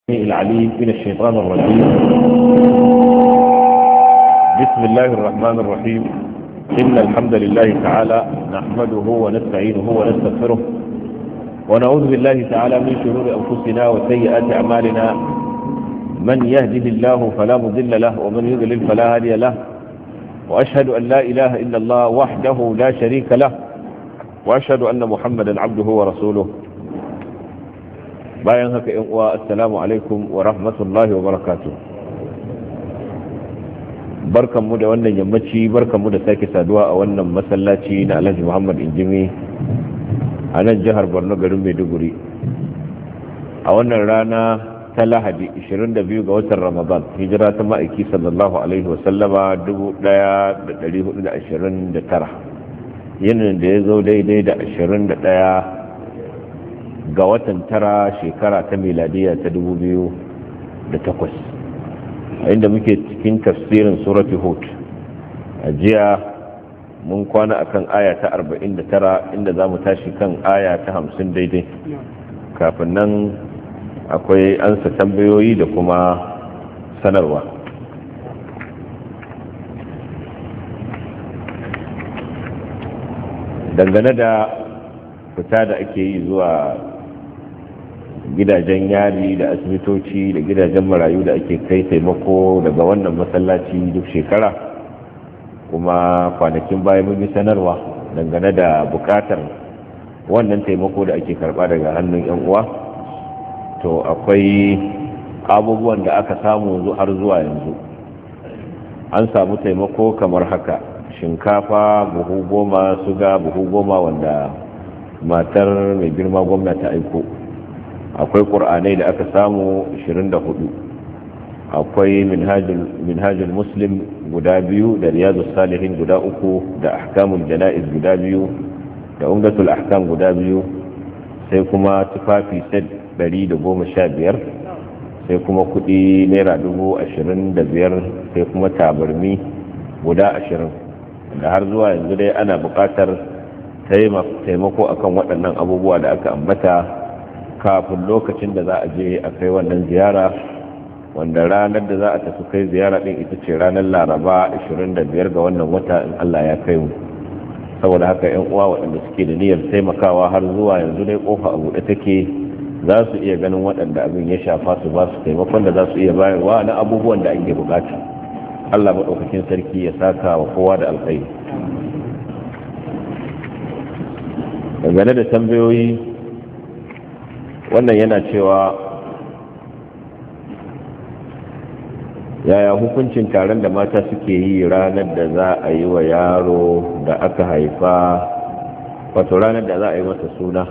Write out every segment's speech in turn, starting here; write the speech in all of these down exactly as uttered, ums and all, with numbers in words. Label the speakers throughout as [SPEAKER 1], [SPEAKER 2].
[SPEAKER 1] العليم من الشيطان الرجيم. بسم الله الرحمن الرحيم. إن الحمد لله تعالى نحمده ونستعينه ونستغفره ونعوذ بالله تعالى من شرور أنفسنا وسيئات أعمالنا. من يهده الله فلا مضل له ومن يضلل فلا هادي له، وأشهد أن لا إله إلا الله وحده لا شريك له، وأشهد أن محمدا عبده ورسوله. bayan haka yan uwa, assalamu alaikum wa rahmatullahi wa barakatuh. Barkanmu da wannan yammaci, barkanmu da sake saduwa a wannan masallaci na Alhaji Muhammad Injimi a nan jihar Borno, garin Maiduguri, a wannan rana ta Lahadi ishirin da biyu ga watan Ramadan, hijira ta ma'aiki sallallahu alaihi wa sallama dubu ɗaya da ɗari hudu da ashirin da tara, yinin da ya zo daidai da ashirin da ɗaya ga watan tara shekara ta miladiya ta dubu biyu da takwas, a inda muke cikin tafsirin surati Hud. A jiya mun kwana akan aya ta arba'in da tara, inda za mu tashi kan aya ta hamsin daidai. Kafin nan akwai ansa tambayoyi da kuma sanarwa. Dangane da fita da ake yi zuwa gidajen yari da asibitoci da gidajen marayu da ake kai taimako daga wannan masallaci duk shekara, kuma kwanakin baya mun yi sanarwa dangane da bukatar wannan taimako da ake karba daga hannun yan uwa. To akwai abubuwan da aka samu har zuwa yanzu. An samu taimako kamar haka: shinkafa buhu goma, suga buhu goma wanda matar mai girma gwamna ta aiko. Akwai ƙur'anai da aka samu ashirin da hudu. Akwai minhajul muslim guda biyu da riyadus salihin guda uku da ahkamul jana'iz guda biyu da umdatul ahkam guda biyu, sai kuma tufafi set ɗari da goma sha biyar, sai kuma kuɗi naira dubu ashirin da biyar, sai kuma tabarmi guda ashirin. Da har zuwa yanzu dai ana buƙatar taimako akan waɗannan abubuwa da aka ambata kafin lokacin da za a je a kai wannan ziyara, wanda ranar da za a tafi kai ziyara din ita ce ranar Laraba ashirin da biyar ga wannan wata, in Allah ya kai mu. Saboda haka yan uwa waɗanda suke da niyyar taimakawa har zuwa yanzu dai kofa a buɗe take, za su iya ganin waɗanda abin ya shafa su ba su taimakon da za su iya bayarwa na abubuwan da ake bukata. Allah maɗaukakin sarki ya saka wa kowa da alkhairi. Dangane da tambayoyi, wannan yana cewa yaya hukuncin taron da mata suke yi ranar da za a yi wa yaro da aka haifa, wato ranar da za a yi masa suna,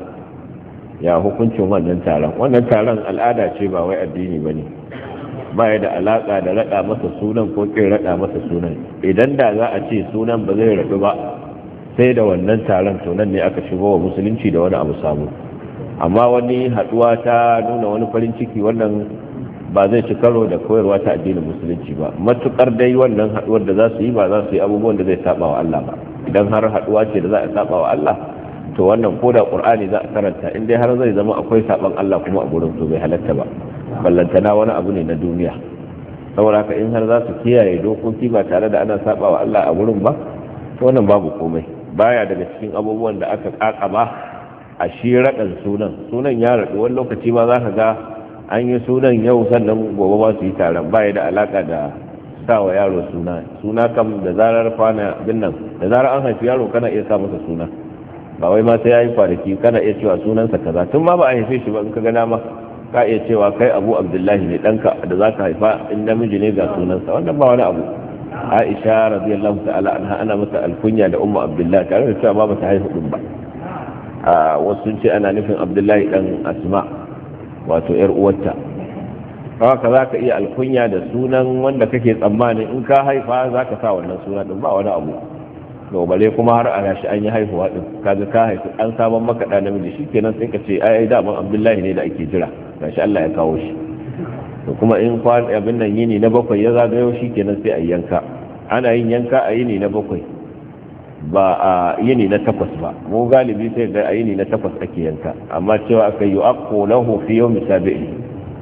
[SPEAKER 1] ya hukuncin wannan taron? Wannan taron al'ada ce, ba wai addini ba ne, ba ya da alaƙa da raɗa masa sunan ko ƙin raɗa masa sunan. Idan da za a ce sunan ba zai raɗu ba sai da wannan taron, to nan ne aka shigo wa musulunci da wani abu samu. Amma wani haduwa ta nuna wani farin ciki, wannan ba zai ci karo da koyarwa ta addinin musulunci ba, matukar dai wannan haduwar da za su yi ba za su yi abubuwan da zai saba wa Allah ba. Idan har haduwa ce da za a saba wa Allah, to wannan koda Qur'ani za a karanta, in dai har zai zama akwai saban Allah kuma a gurin, to bai halatta ba, ballantana wani abu ne na duniya. Saboda haka in har za su kiyaye dokoki ba tare da ana saba wa Allah a gurin ba, to wannan babu komai. Baya daga cikin abubuwan da aka kakaba a shi raɗin sunan. Sunan ya raɗu, wani lokaci ma za ka ga an yi sunan yau sannan gobe ba su yi taron, baya da alaka da sa wa yaro suna. Suna kam da zarar kwana bin nan, da zarar an haifi yaro kana iya sa masa suna, ba wai ma sai ya yi kwanaki kana iya cewa sunansa kaza. Tun ma ba a haife shi ba, in ka ga dama ka iya cewa kai Abu Abdullahi ne ɗanka da za ka haifa, in namiji ne ga sunansa, wannan ba wani abu. Aisha radiyallahu ta'ala anha ana mata alkunya da Ummu Abdullahi, tare da cewa ba ta haihu din ba. a wasu sun ce ana nufin Abdullahi dan Asma, wato yar uwarta. haka za ka iya alkunya da sunan wanda kake tsammanin in ka haifa za ka sa wannan suna din, ba wani abu. to bale kuma har ana shi an yi haihuwa din, kaga ka haifi an saman maka da namiji, shikenan sai ka ce ai daman Abdullahi ne da ake jira, gashi Allah ya kawo shi. to kuma in kwan abin nan yini na bakwai ya zagayo, shikenan sai a yanka. ana yin yanka a yini na bakwai, ba a yini na takwas ba. mu galibi sai ga a yini na takwas ake yanka, amma cewa aka yi aqu lahu fi yawmi sabi'i,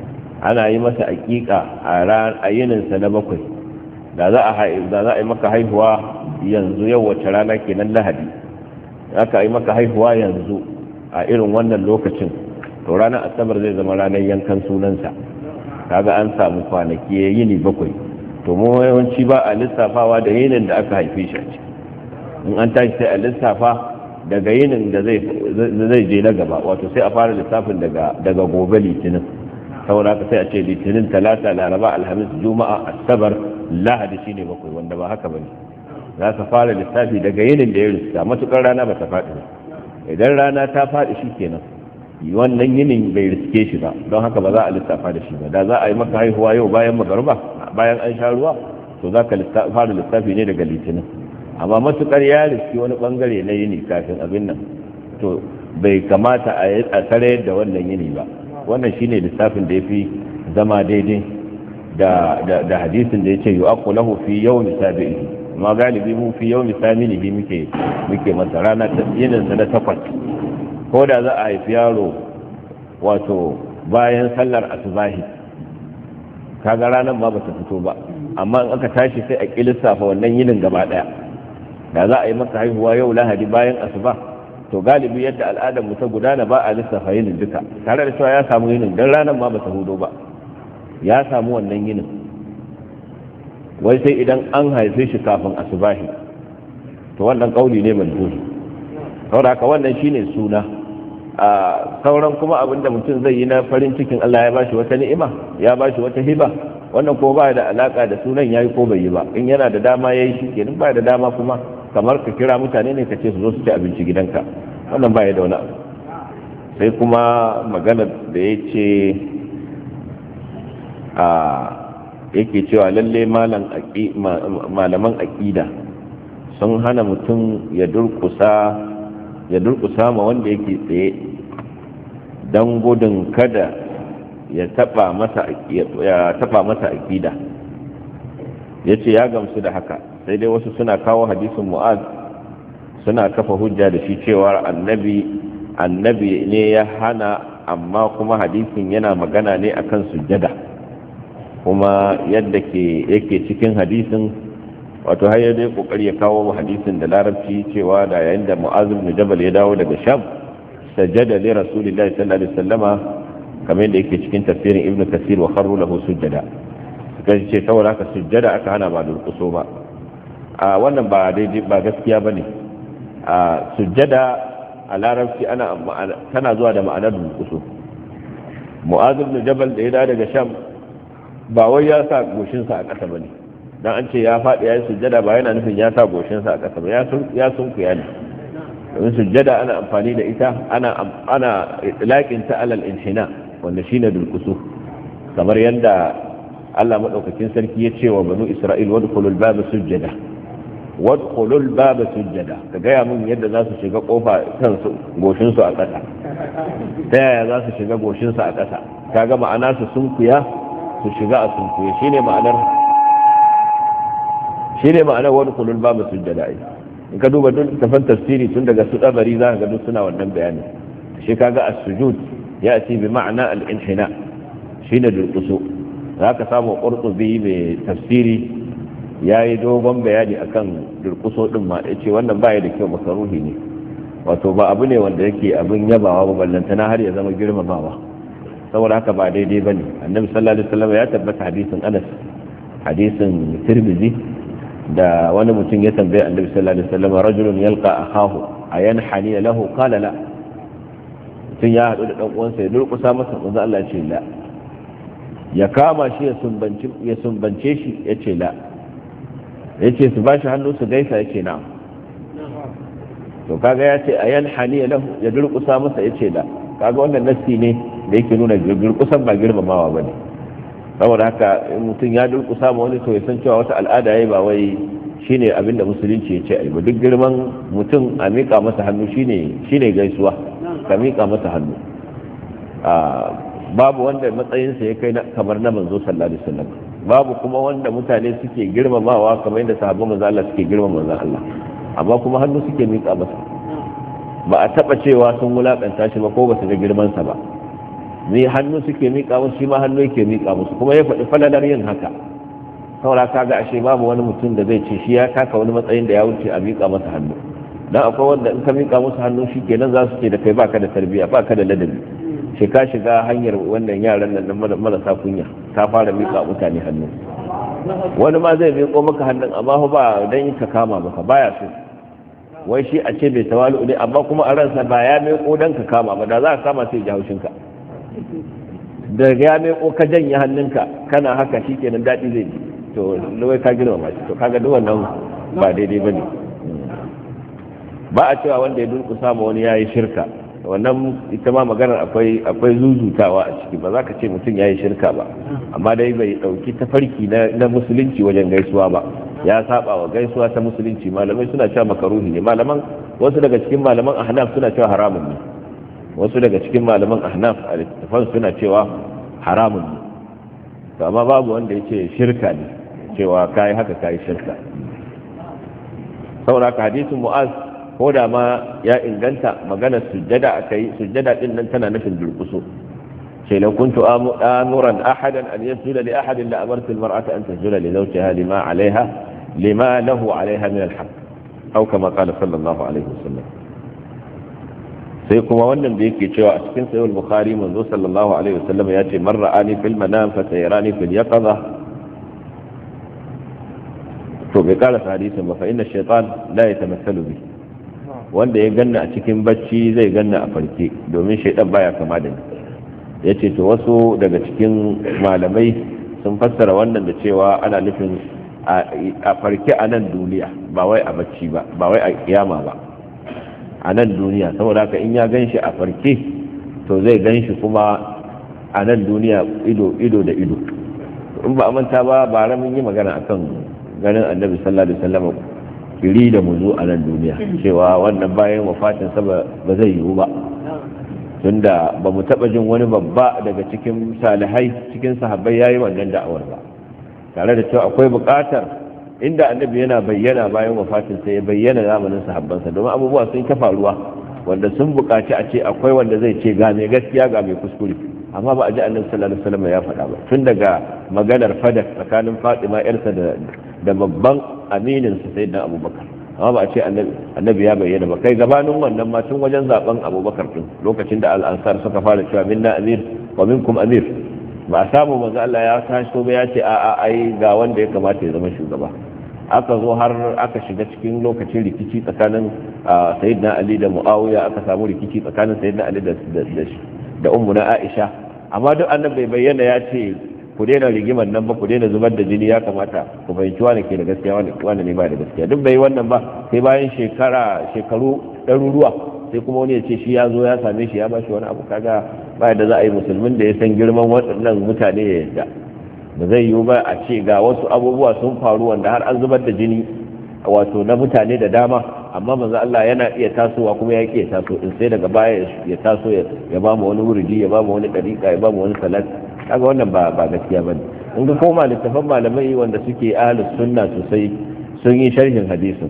[SPEAKER 1] ana yi masa aƙiƙa a yininsa na bakwai, da za a yi maka haihuwa yanzu, yau wace rana kenan Lahadi, aka yi maka haihuwa yanzu a irin wannan lokacin, to ranar Asabar zai zama ranar yankan sunansa. kaga an samu kwanaki yini bakwai. To mu yawanci ba a lissafawa da yinin da aka haife shi a ciki, in an tashi sai a lissafa daga yinin da zai je na gaba, wato sai a fara lissafin daga gobe Litinin. saboda haka sai a ce Litinin, Talata, Laraba, Alhamis, Juma'a, Asabar, Lahadi shine bakwai, wanda ba haka bane. za ka fara lissafi daga yinin da ya riska, matukar rana ba ta faɗi ba. Idan rana ta faɗi shi kenan, wannan yinin bai riske shi ba, don haka ba za a lissafa da shi ba. Da za a yi maka haihuwa yau bayan magariba, bayan an sha ruwa, to za ka fara lissafi ne daga Litinin. Amma matukar ya riski wani bangare na yini kafin abin nan, to bai kamata a tsare da wannan yini ba. Wannan shine lissafin da ya fi zama daidai da hadisin da ya ce yu'aqqu lahu fi yawmi sabi'i, amma galibi mu fi yawmi saminihi muke muke masa rana ta yinin sa na takwas. Ko da za a haifi yaro wato bayan sallar asubahi, kaga ranar ma bata fito ba, amma in aka tashi sai a kilissafa wannan yinin gaba daya. Da za a yi maka haihuwa yau Lahadi bayan asuba, to galibi yadda al'adar mu ta gudana ba a lissafa yinin duka, tare da cewa ya samu yinin dan ranar ma bata hudo ba, ya samu wannan yinin. Wai sai idan an haife shi kafin asubahi, to wannan kauli ne manduhi. saboda haka wannan shine suna. a sauran kuma abinda mutum zai yi na farin cikin Allah ya bashi wata ni'ima, ya bashi wata hiba, wannan ko ba da alaka da sunan yayi ko bai yi ba. In yana da dama yayi shi kenan, ba da dama kuma kamar ka kira mutane ne ka ce su zo su ci abinci gidanka, wannan ba ya da wani abu. Sai kuma magana da ya ce a yake cewa lalle malaman aƙida sun hana mutum ya durkusa ya durkusa ma wanda yake tsaye don gudun kada ya taba masa ya taba masa aƙida. Yace ya gamsu da haka, sai dai wasu suna kawo hadisin Mu'az suna kafa hujja da shi cewa annabi annabi ne ya hana, amma kuma hadisin yana magana ne akan sujjada, kuma yadda ke yake cikin hadisin, wato har dai kokari ya kawo hadisin da larabci cewa da yayin da Mu'az ibn Jabal ya dawo daga Sham, sajada li Rasulillahi sallallahu alaihi wasallama, kamar yadda yake cikin tafsirin Ibn Kathir, wa kharru lahu sujjada. Suka ce saboda haka sujjada aka hana ba durƙuso ba. A wannan ba daidai, ba gaskiya bane. A sujjada a larabci ana tana zuwa da ma'anar durƙuso. Mu'az ibn Jabal da ya dawo daga Sham, ba wai ya sa goshinsa a ƙasa bane, dan an ce ya faɗi ya yi sujjada ba yana nufin ya sa goshinsa a ƙasa ba, ya sunkuya ne. domin sujjada ana amfani da ita, ana ana itlaqin ta alal inhina, wanda shine durkusu, kamar yadda Allah madaukakin sarki ya ce wa banu Isra'il wadkhulul baba sujjada, wadkhulul baba sujjada, ka gaya mun yadda za su shiga kofa kansu goshin su a ƙasa, ta yaya za su shiga goshin su a ƙasa? Kaga ma'ana su sunkuya, su shiga a sunkuye, shine ma'anar shine ma'anar wadkhulul baba sujjada. ai in ka duba duk tafan tafsiri tun daga su dabari za ka ga duk suna wannan bayani. shi kaga as-sujud ya'ti bi ma'na al-inhina, shine durkusu. za ka samu Qurtubi mai tafsiri yayi dogon bayani akan durkuso din ma, yace wannan baya da kyau, makaruhi ne, wato ba abu ne wanda yake abin yabawa ba, ballantana har ya zama girmamawa. saboda haka ba daidai bane. Annabi sallallahu alaihi wasallam ya tabbata hadisin Anas, hadisin Tirmidhi, da wani mutum ya tambaye Annabi sallallahu alaihi wasallam, rajulun yalqa akahu ayanhani lahu, qala la. mutum ya hadu da dan uwansa ya durkusa masa, manzo Allah ya ce la. ya kama shi ya sumbance ya sumbance shi ya ce la. yace su bashi hannu su gaisa, yace na'am. to kaga ya ce ayanhani lahu, ya durkusa masa, yace la. kaga wannan nassi ne da yake nuna durkusan ba girmamawa bane. saboda haka in mutum ya durkusa ma wani, to ya san cewa wata al'ada yayi, ba wai shine abinda musulunci ya ce ai ba. duk girman mutum a mika masa hannu shine shine gaisuwa, ka mika masa hannu. a babu wanda matsayinsa ya kai kamar na manzo sallallahu alaihi wasallam, babu kuma wanda mutane suke girmamawa kamar yadda sahabban manzo Allah suke girmama manzo Allah, amma kuma hannu suke mika masa. ba a taba cewa sun wulakanta shi ba ko ba su ga girman sa ba. mai hannu suke miƙa musu shi ma hannu yake miƙa musu, kuma ya faɗi falalar yin haka. saboda kaga ashe babu wani mutum da zai ce shi ya kaka wani matsayin da ya wuce a miƙa masa hannu, dan akwai wanda in ka miƙa musu hannu shi kenan za su ce da kai baka da tarbiyya baka da ladabi, shi ka shiga hanyar wannan yaran nan marasa kunya ka fara miƙa mutane hannu. wani ma zai miƙo maka hannun amma ba dan ka kama maka baya so, wai shi a ce bai tawalu ne amma kuma a ransa ba ya miƙo dan ka kama ba, da za ka kama sai ya ji haushinka. da ya miƙo ka janye hannunka kana haka shikenan daɗi zai ji, to lawai ka girma shi, to kaga duk wannan ba daidai bane. ba a cewa wanda ya durƙusa ma wani yayi shirka, wannan ita ma maganar akwai akwai zuzutawa a ciki, ba za ka ce mutum yayi shirka ba, amma dai bai dauki tafarki na na musulunci wajen gaisuwa ba, ya saba wa gaisuwa ta musulunci. Malamai suna cewa makaruhi ne, malaman wasu daga cikin malaman ahnaf suna cewa haramun ne, wasu daga cikin malaman ahnaf a littafan suna cewa haramun ne, to amma babu wanda ya ce shirka ne, cewa kai haka kai shirka. saboda hadisin mu'az ko da ma ya inganta magana sujjada akai, sujjada din nan tana nufin durkuso. sai la kuntu amuran ahadan an yasjuda li ahadin la amartu almar'ata an tasjuda li zawjiha lima 'alayha lima lahu 'alayha min alhaq aw kama qala sallallahu alaihi wasallam. sai kuma wannan da yake cewa a cikin sahih al-bukhari manzo sallallahu alaihi wasallam ya ce man ra'ani fil manam fa sayarani fil yaqظه, to bai kara hadisin ba, fa inna shaytan la yatamathalu bi, wanda ya ganna a cikin bacci zai ganna a farke, domin shaidan baya kama da ni. ya ce to wasu daga cikin malamai sun fassara wannan da cewa ana nufin a farke a nan duniya, ba wai a bacci ba, ba wai a kiyama ba, a nan duniya. saboda haka in ya gan shi a farke to zai gan shi kuma a nan duniya ido ido da ido. in ba a manta ba bara mun yi magana akan ganin annabi sallallahu alaihi wasallam kiri da muzu a nan duniya, cewa wannan bayan wafatin sa ba zai yiwu ba, tunda ba mu taba jin wani babba daga cikin salihai cikin sahabbai yayi wannan da'awar ba, tare da cewa akwai buƙatar inda annabi yana bayyana bayan wafatin sa ya bayyana zamanin sahabbansa, domin abubuwa sun ta faruwa wanda sun buƙaci a ce akwai wanda zai ce ga mai gaskiya ga mai kuskure, amma ba a ji annabi sallallahu alaihi wasallam ya faɗa ba. tun daga maganar fadak tsakanin Fatima yarsa da da babban aminin sa sayyidina Abubakar, amma ba a ce annabi ya bayyana ba. kai gabanin wannan ma tun wajen zaben Abubakar din, lokacin da al-ansar suka fara cewa minna amir wa minkum amir, ba a samu manzo Allah ya tashi ba ya ce a a ai ga wanda ya kamata ya zama shugaba. aka zo har aka shiga cikin lokacin rikici tsakanin sayyidina Ali da Muawiya, aka samu rikici tsakanin sayyidina Ali da da ummuna Aisha, amma duk annabi bai bayyana ya ce ku daina rigimar nan ba, ku daina zubar da jini, ya kamata ku fahimci wani ke da gaskiya wani ne ba da gaskiya. duk bai wannan ba, sai bayan shekara shekaru ɗaruruwa sai kuma wani ya ce shi ya zo ya same shi ya ba shi wani abu. kaga ba da za a yi musulmin da ya san girman waɗannan mutane ya yadda ba zai yiwu ba a ce ga wasu abubuwa sun faru wanda har an zubar da jini wato na mutane da dama, amma manzo Allah yana iya tasowa kuma ya ke taso in sai daga baya ya taso ya ba mu wani wuridi, ya ba mu wani dariqa, ya ba mu wani salat. kaga wannan ba ba gaskiya bane. in ga koma littafan malamai wanda suke ahlus sunna sosai sun yi sharhin hadisin,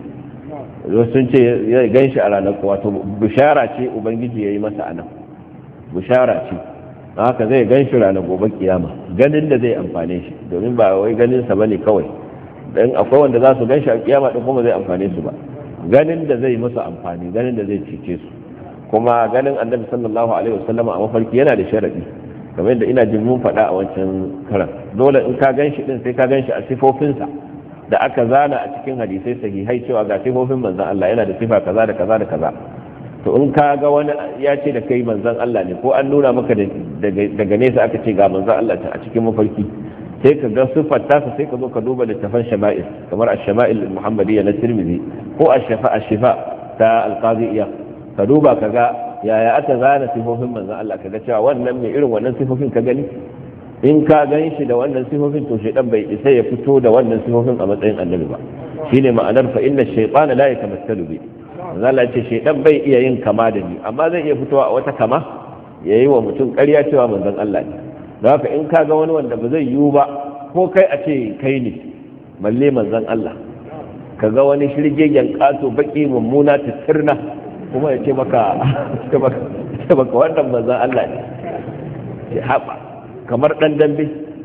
[SPEAKER 1] sun ce ya ganshi a ranar, wato bishara ce ubangiji yayi masa anan, bishara ce haka zai ganshi ranar gobe kiyama, ganin da zai amfane shi, domin ba wai ganin sa bane kawai, dan akwai wanda za su ganshi a kiyama din kuma zai amfane su ba, ganin da zai musu amfani, ganin da zai cece su. kuma ganin annabi sallallahu alaihi wasallam a mafarki yana da sharadi, kamar yadda ina jin mun faɗa a wancan karan. dole in ka ganshi din sai ka ganshi a sifofinsa da aka zana a cikin hadisai sahihai cewa ga sifofin manzon Allah, yana da sifa kaza da kaza da kaza. to in ka ga wani ya ce da kai manzon Allah ne, ko an nuna maka daga nesa aka ce ga manzon Allah a cikin mafarki, sai ka ga sifar tasa, sai ka zo ka duba littafan shama'il kamar ash-shama'il al-muhammadiyya na Tirmidhi ko ash-shafa ash-shifa ta al-qadiyya, ka duba ka ga yaya aka zana sifofin manzon Allah, ka ga cewa wannan mai irin wannan sifofin ka gani. in ka gan shi da wannan sifofin to shaytan bai isa ya fito da wannan sifofin a matsayin annabi ba. shine ma'anar fa inna ash-shaytana la yatamassalu bi, manzon Allah ya ce shaytan bai iya yin kama da ni, amma zai iya fitowa a wata kama yayi wa mutum ƙarya cewa manzon Allah ne. da haka in ka ga wani wanda ba zai yiwu ba, ko kai a ce kai ne balle manzon Allah, ka ga wani shirgegen ƙato baki mummuna tattirna kuma ya ce maka ce maka wannan manzon Allah ne, ce haɓa kamar ɗan dambe.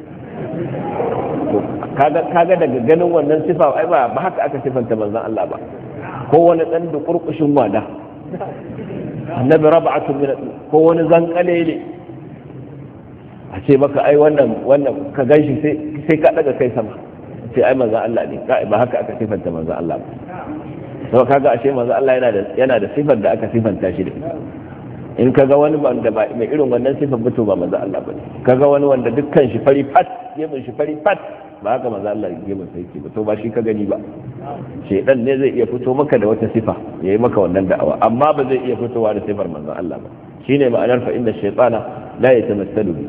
[SPEAKER 1] kaga kaga daga ganin wannan sifa ai ba ba haka aka sifanta manzon Allah ba, ko wani dan da kurkushin wada annabi rab'atun min ko wani zankale ne a ce maka ai wannan wannan ka ganshi sai sai ka daga kai sama sai ai manzon Allah ne ba haka aka sifanta manzon Allah ba. to kaga ashe manzon Allah yana da yana da sifar da aka sifanta shi da in kaga wani wanda ba mai irin wannan sifar ba to ba manzon Allah ba kaga wani wanda dukkan shi fari fat yamin shi fari fat ba haka manzo Allah ya mun sai ba to ba shi ka gani ba. Shedan ne zai iya fito maka da wata sifa yayi maka wannan da'awa, amma ba zai iya fitowa da sifar manzo Allah ba. Shine ma'anar fa inna shaytana la yatamassalu bi.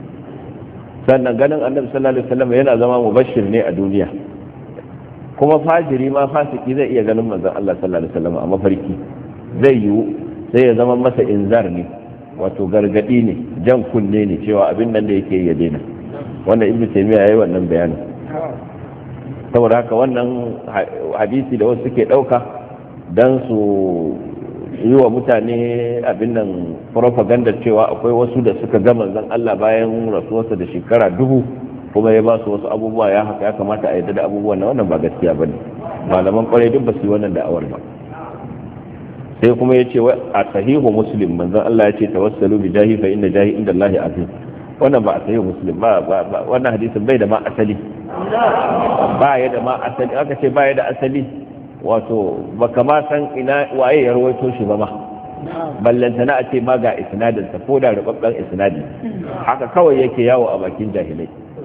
[SPEAKER 1] Sannan ganin Annabi sallallahu alaihi wasallam yana zama mubashir ne a duniya, kuma fajiri ma fasiki zai iya ganin manzo Allah sallallahu alaihi wasallam a mafarki, zai yiwu sai ya zama masa inzar ne, wato gargadi ne, jan kunne ne cewa abin nan da yake ya daina. Wannan ibnu taymiya yayi wannan bayani. Saboda haka wannan hadisi da wasu suke dauka dan su yi wa mutane abin nan propaganda cewa akwai wasu da suka ga manzon Allah bayan rasuwarsa da shekara dubu kuma ya ba su wasu abubuwa ya haka ya kamata a yarda da abubuwan wannan ba gaskiya bane. Malaman kwarai duk ba su yi wannan da'awar ba. Sai kuma yace a sahihu muslim manzon Allah ya ce tawassalu bi jahi fa inna jahi inda Allah azim. Wannan ba a sayi muslim ba, wannan hadisin bai da ma asali, ba ya da ma asali. Aka ce ba ya da asali wato baka ma san ina waye ya rawaito shi ba ma, ballanta na a ce ma ga isnadin sa ko da rubabban isnadi haka kawai yake yawo a bakin jahilai.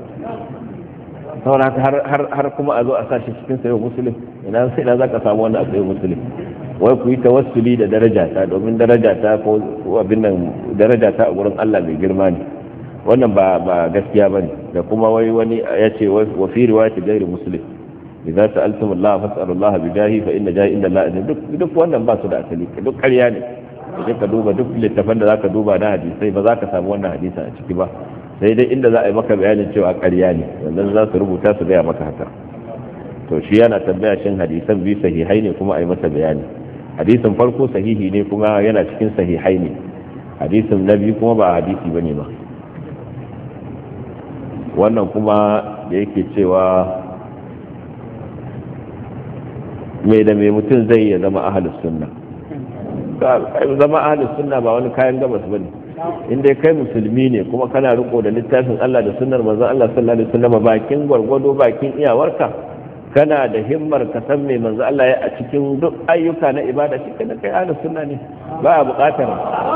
[SPEAKER 1] Saboda har har har kuma a zo a sa shi cikin sayi muslim, ina sai ina zaka samu wannan a sayi muslim. Wai ku yi tawassuli da daraja ta, domin daraja ta ko abin nan daraja ta a gurin Allah mai girma ne. Wannan ba ba gaskiya bane. Da kuma wai wani ya ce wa fi riwayati ghairi muslim idza sa'altum Allah fas'alu Allah bi jahi fa inna jahi inda Allah duk duk wannan ba su da asali, duk ƙarya ne. Idan ka duba duk littafan da zaka duba na hadisi ba za ka samu wannan hadisi a ciki ba, sai dai inda za a yi maka bayanin cewa ƙarya ne, wannan za su rubuta su gaya maka haka. To shi yana tambaya shin hadisan bi sahihai ne kuma a yi masa bayani. Hadisin farko sahihi ne kuma yana cikin sahihai ne, hadisin na biyu kuma ba hadisi bane ba. Wannan kuma da yake cewa mai da mai mutum zai ya zama ahlus sunna. Zama ahlus sunna ba wani kayan gabas bane. Inda kai musulmi ne kuma kana riko da littafin Allah da sunnar manzon Allah sallallahu alaihi wasallam bakin gwargwado bakin iyawarka, kana da himmar ka san me manzon Allah ya a cikin duk ayyuka na ibada, shi kana kai ahlus sunna ne. Baya buƙatar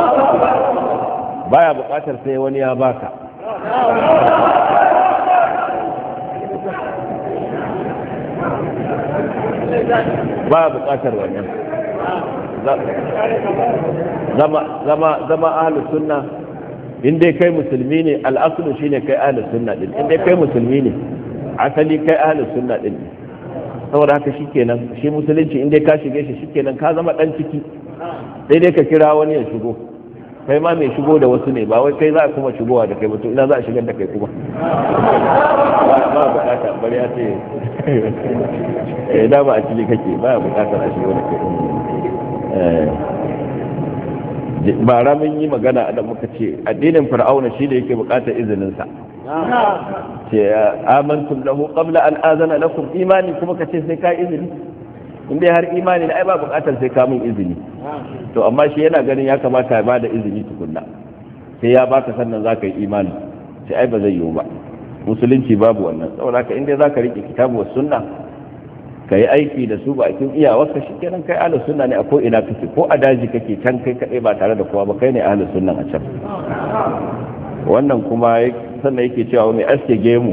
[SPEAKER 1] baya buƙatar sai wani ya baka. Ba buƙatar wannan. Zama zama zama ahlus sunna in dai kai musulmi ne, al'aslu shine kai ahlus sunna din. In dai kai musulmi ne, asali kai ahlus sunna din. Saboda haka shikenan, shi musulunci in dai ka shige shi shikenan ka zama dan ciki. Sai dai ka kira wani ya shigo. Kai ma mai shigo da wasu ne, ba wai kai za a kuma shigowa da kai ba, to ina za a shigar da kai kuma. Ba bukata bari ya ce eh da ba a ciki kake, ba bukatar a shigo da kai. Ba ramin yi magana da muka ce addinin fir'auna shi da yake bukatar izinin sa. Ce amantum lahu qabla an azana lakum, imani kuma kace sai ka izini. In dai har imani ne ai ba bukatar sai ka min izini. To amma shi yana ganin ya kamata ya bada izini tukunna, sai ya baka sannan zaka yi imani. Sai ai ba zai yiwu ba, musulunci babu wannan. Saboda haka in dai zaka rike kitabu was sunna ka yi aiki da su bakin iyawarka, shi kenan kai ahlus sunna ne a ko ina kake, ko a daji kake can kai kadai ba tare da kowa ba, kai ne ahlus sunna a can. Wannan kuma sannan yake cewa mai aske gemu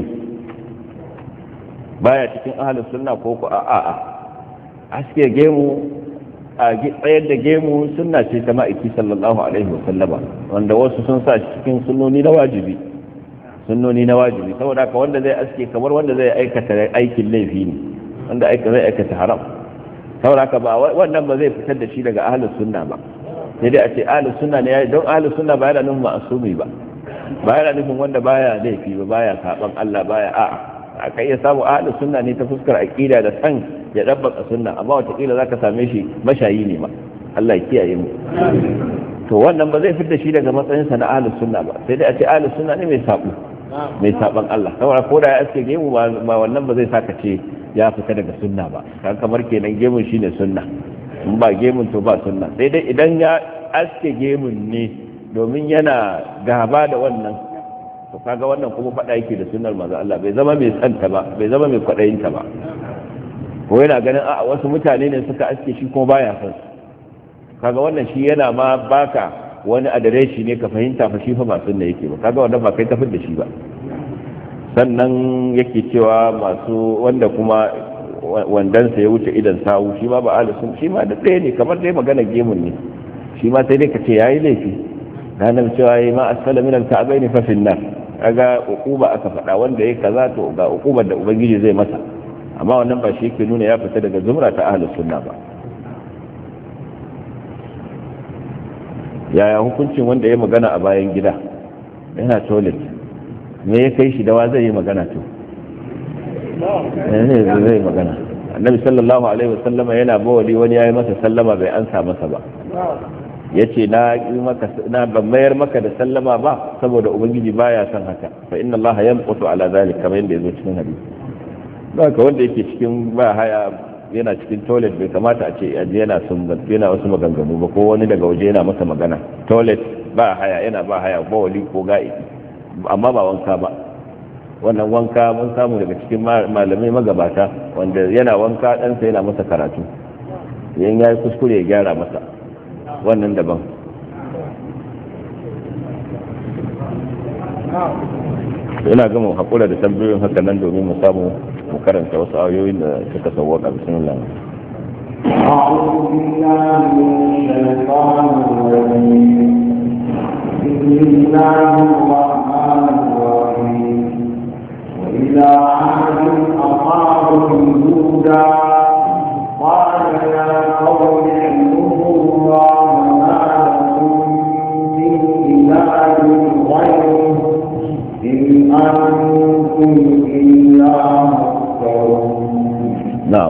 [SPEAKER 1] baya cikin ahlus sunna ko ko a a aske gemu a tsayar da gemu sunna ce ta ma'aiki sallallahu alaihi wa sallama, wanda wasu sun sa cikin sunnoni na wajibi sunnoni na wajibi saboda haka wanda zai aske kamar wanda zai aikata aikin laifi ne, wanda aika zai aikata haram. Saboda haka ba wannan ba zai fitar da shi daga ahlus sunna ba, sai dai a ce ahlus sunna ne, don ahlus sunna ba yana nufin ma'asumi ba, ba yana nufin wanda baya laifi ba, baya saban Allah, baya a'a. Aka iya samu ahlus sunna ne ta fuskar aqida da san ya dabbaka sunna, amma wataƙila zaka same shi mashayi ne ma. Allah ya kiyaye mu. to wannan ba zai fitar shi daga matsayinsa na ahlus sunna ba, sai dai a ce ahlus sunna ne mai sabu mai saban Allah. saboda ko da ya aske gemu ba wannan ba zai saka ce ya fita daga sunna ba, kan kamar kenan gemun shine sunna, in ba gemun to ba sunna. sai dai idan ya aske gemun ne domin yana gaba da wannan, to kaga wannan kuma fada yake da sunnar manzo Allah, bai zama mai tsanta ba, bai zama mai kwadayinta ba, ko yana ganin a wasu mutane ne suka aske shi kuma baya son su. kaga wannan shi yana ma baka wani adireshi ne ka fahimta fa shi fa ba sunna yake ba, kaga wannan ba kai tafid da shi ba. sannan yake cewa masu wanda kuma wandansa ya wuce idan sawu shi ma ba alisun, shi ma da ɗaya ne, kamar dai magana gemun ne, shi ma sai dai ka ce yayi laifi. ranar cewa yayi ma asfala min al-ka'bayn fa fi an-nar, kaga uquba aka faɗa wanda yayi kaza to ga uqubar da ubangiji zai masa, amma wannan ba shi yake nuna ya fita daga zumra ta ahlus sunna ba. yaya hukuncin wanda ya magana a bayan gida yana toilet, me ya kai shi da wa zai yi magana to ne zai magana? annabi sallallahu alaihi wasallama yana bawali, wani yayi masa sallama bai ansa masa ba, yace na yi maka na ban mayar maka da sallama ba saboda ubangiji baya son haka, fa inna allaha yamqutu ala zalika, kamar yadda yazo cikin hadisi. haka wanda yake cikin ba haya yana cikin toilet bai kamata a ce aje yana sun yana wasu maganganu ba, ko wani daga waje yana masa magana. toilet ba haya, yana ba haya ba wali ko ga'i, amma ba wanka ba. wannan wanka mun samu daga cikin malamai magabata wanda yana wanka ɗansa yana masa karatu, yayin yayi kuskure ya gyara masa, wannan daban. ina gama haƙura da tambayoyin haka nan domin mu samu mu karanta wasu ayoyin da suka sauwaka. bismillah.
[SPEAKER 2] أعوذ بالله من الشيطان الرجيم. بسم الله الرحمن الرحيم. وإلى عاد أخاهم هودا قال يا قوم اعبدوا الله ما لكم من إله غيره إن أنتم إلا مفترون.
[SPEAKER 1] نعم.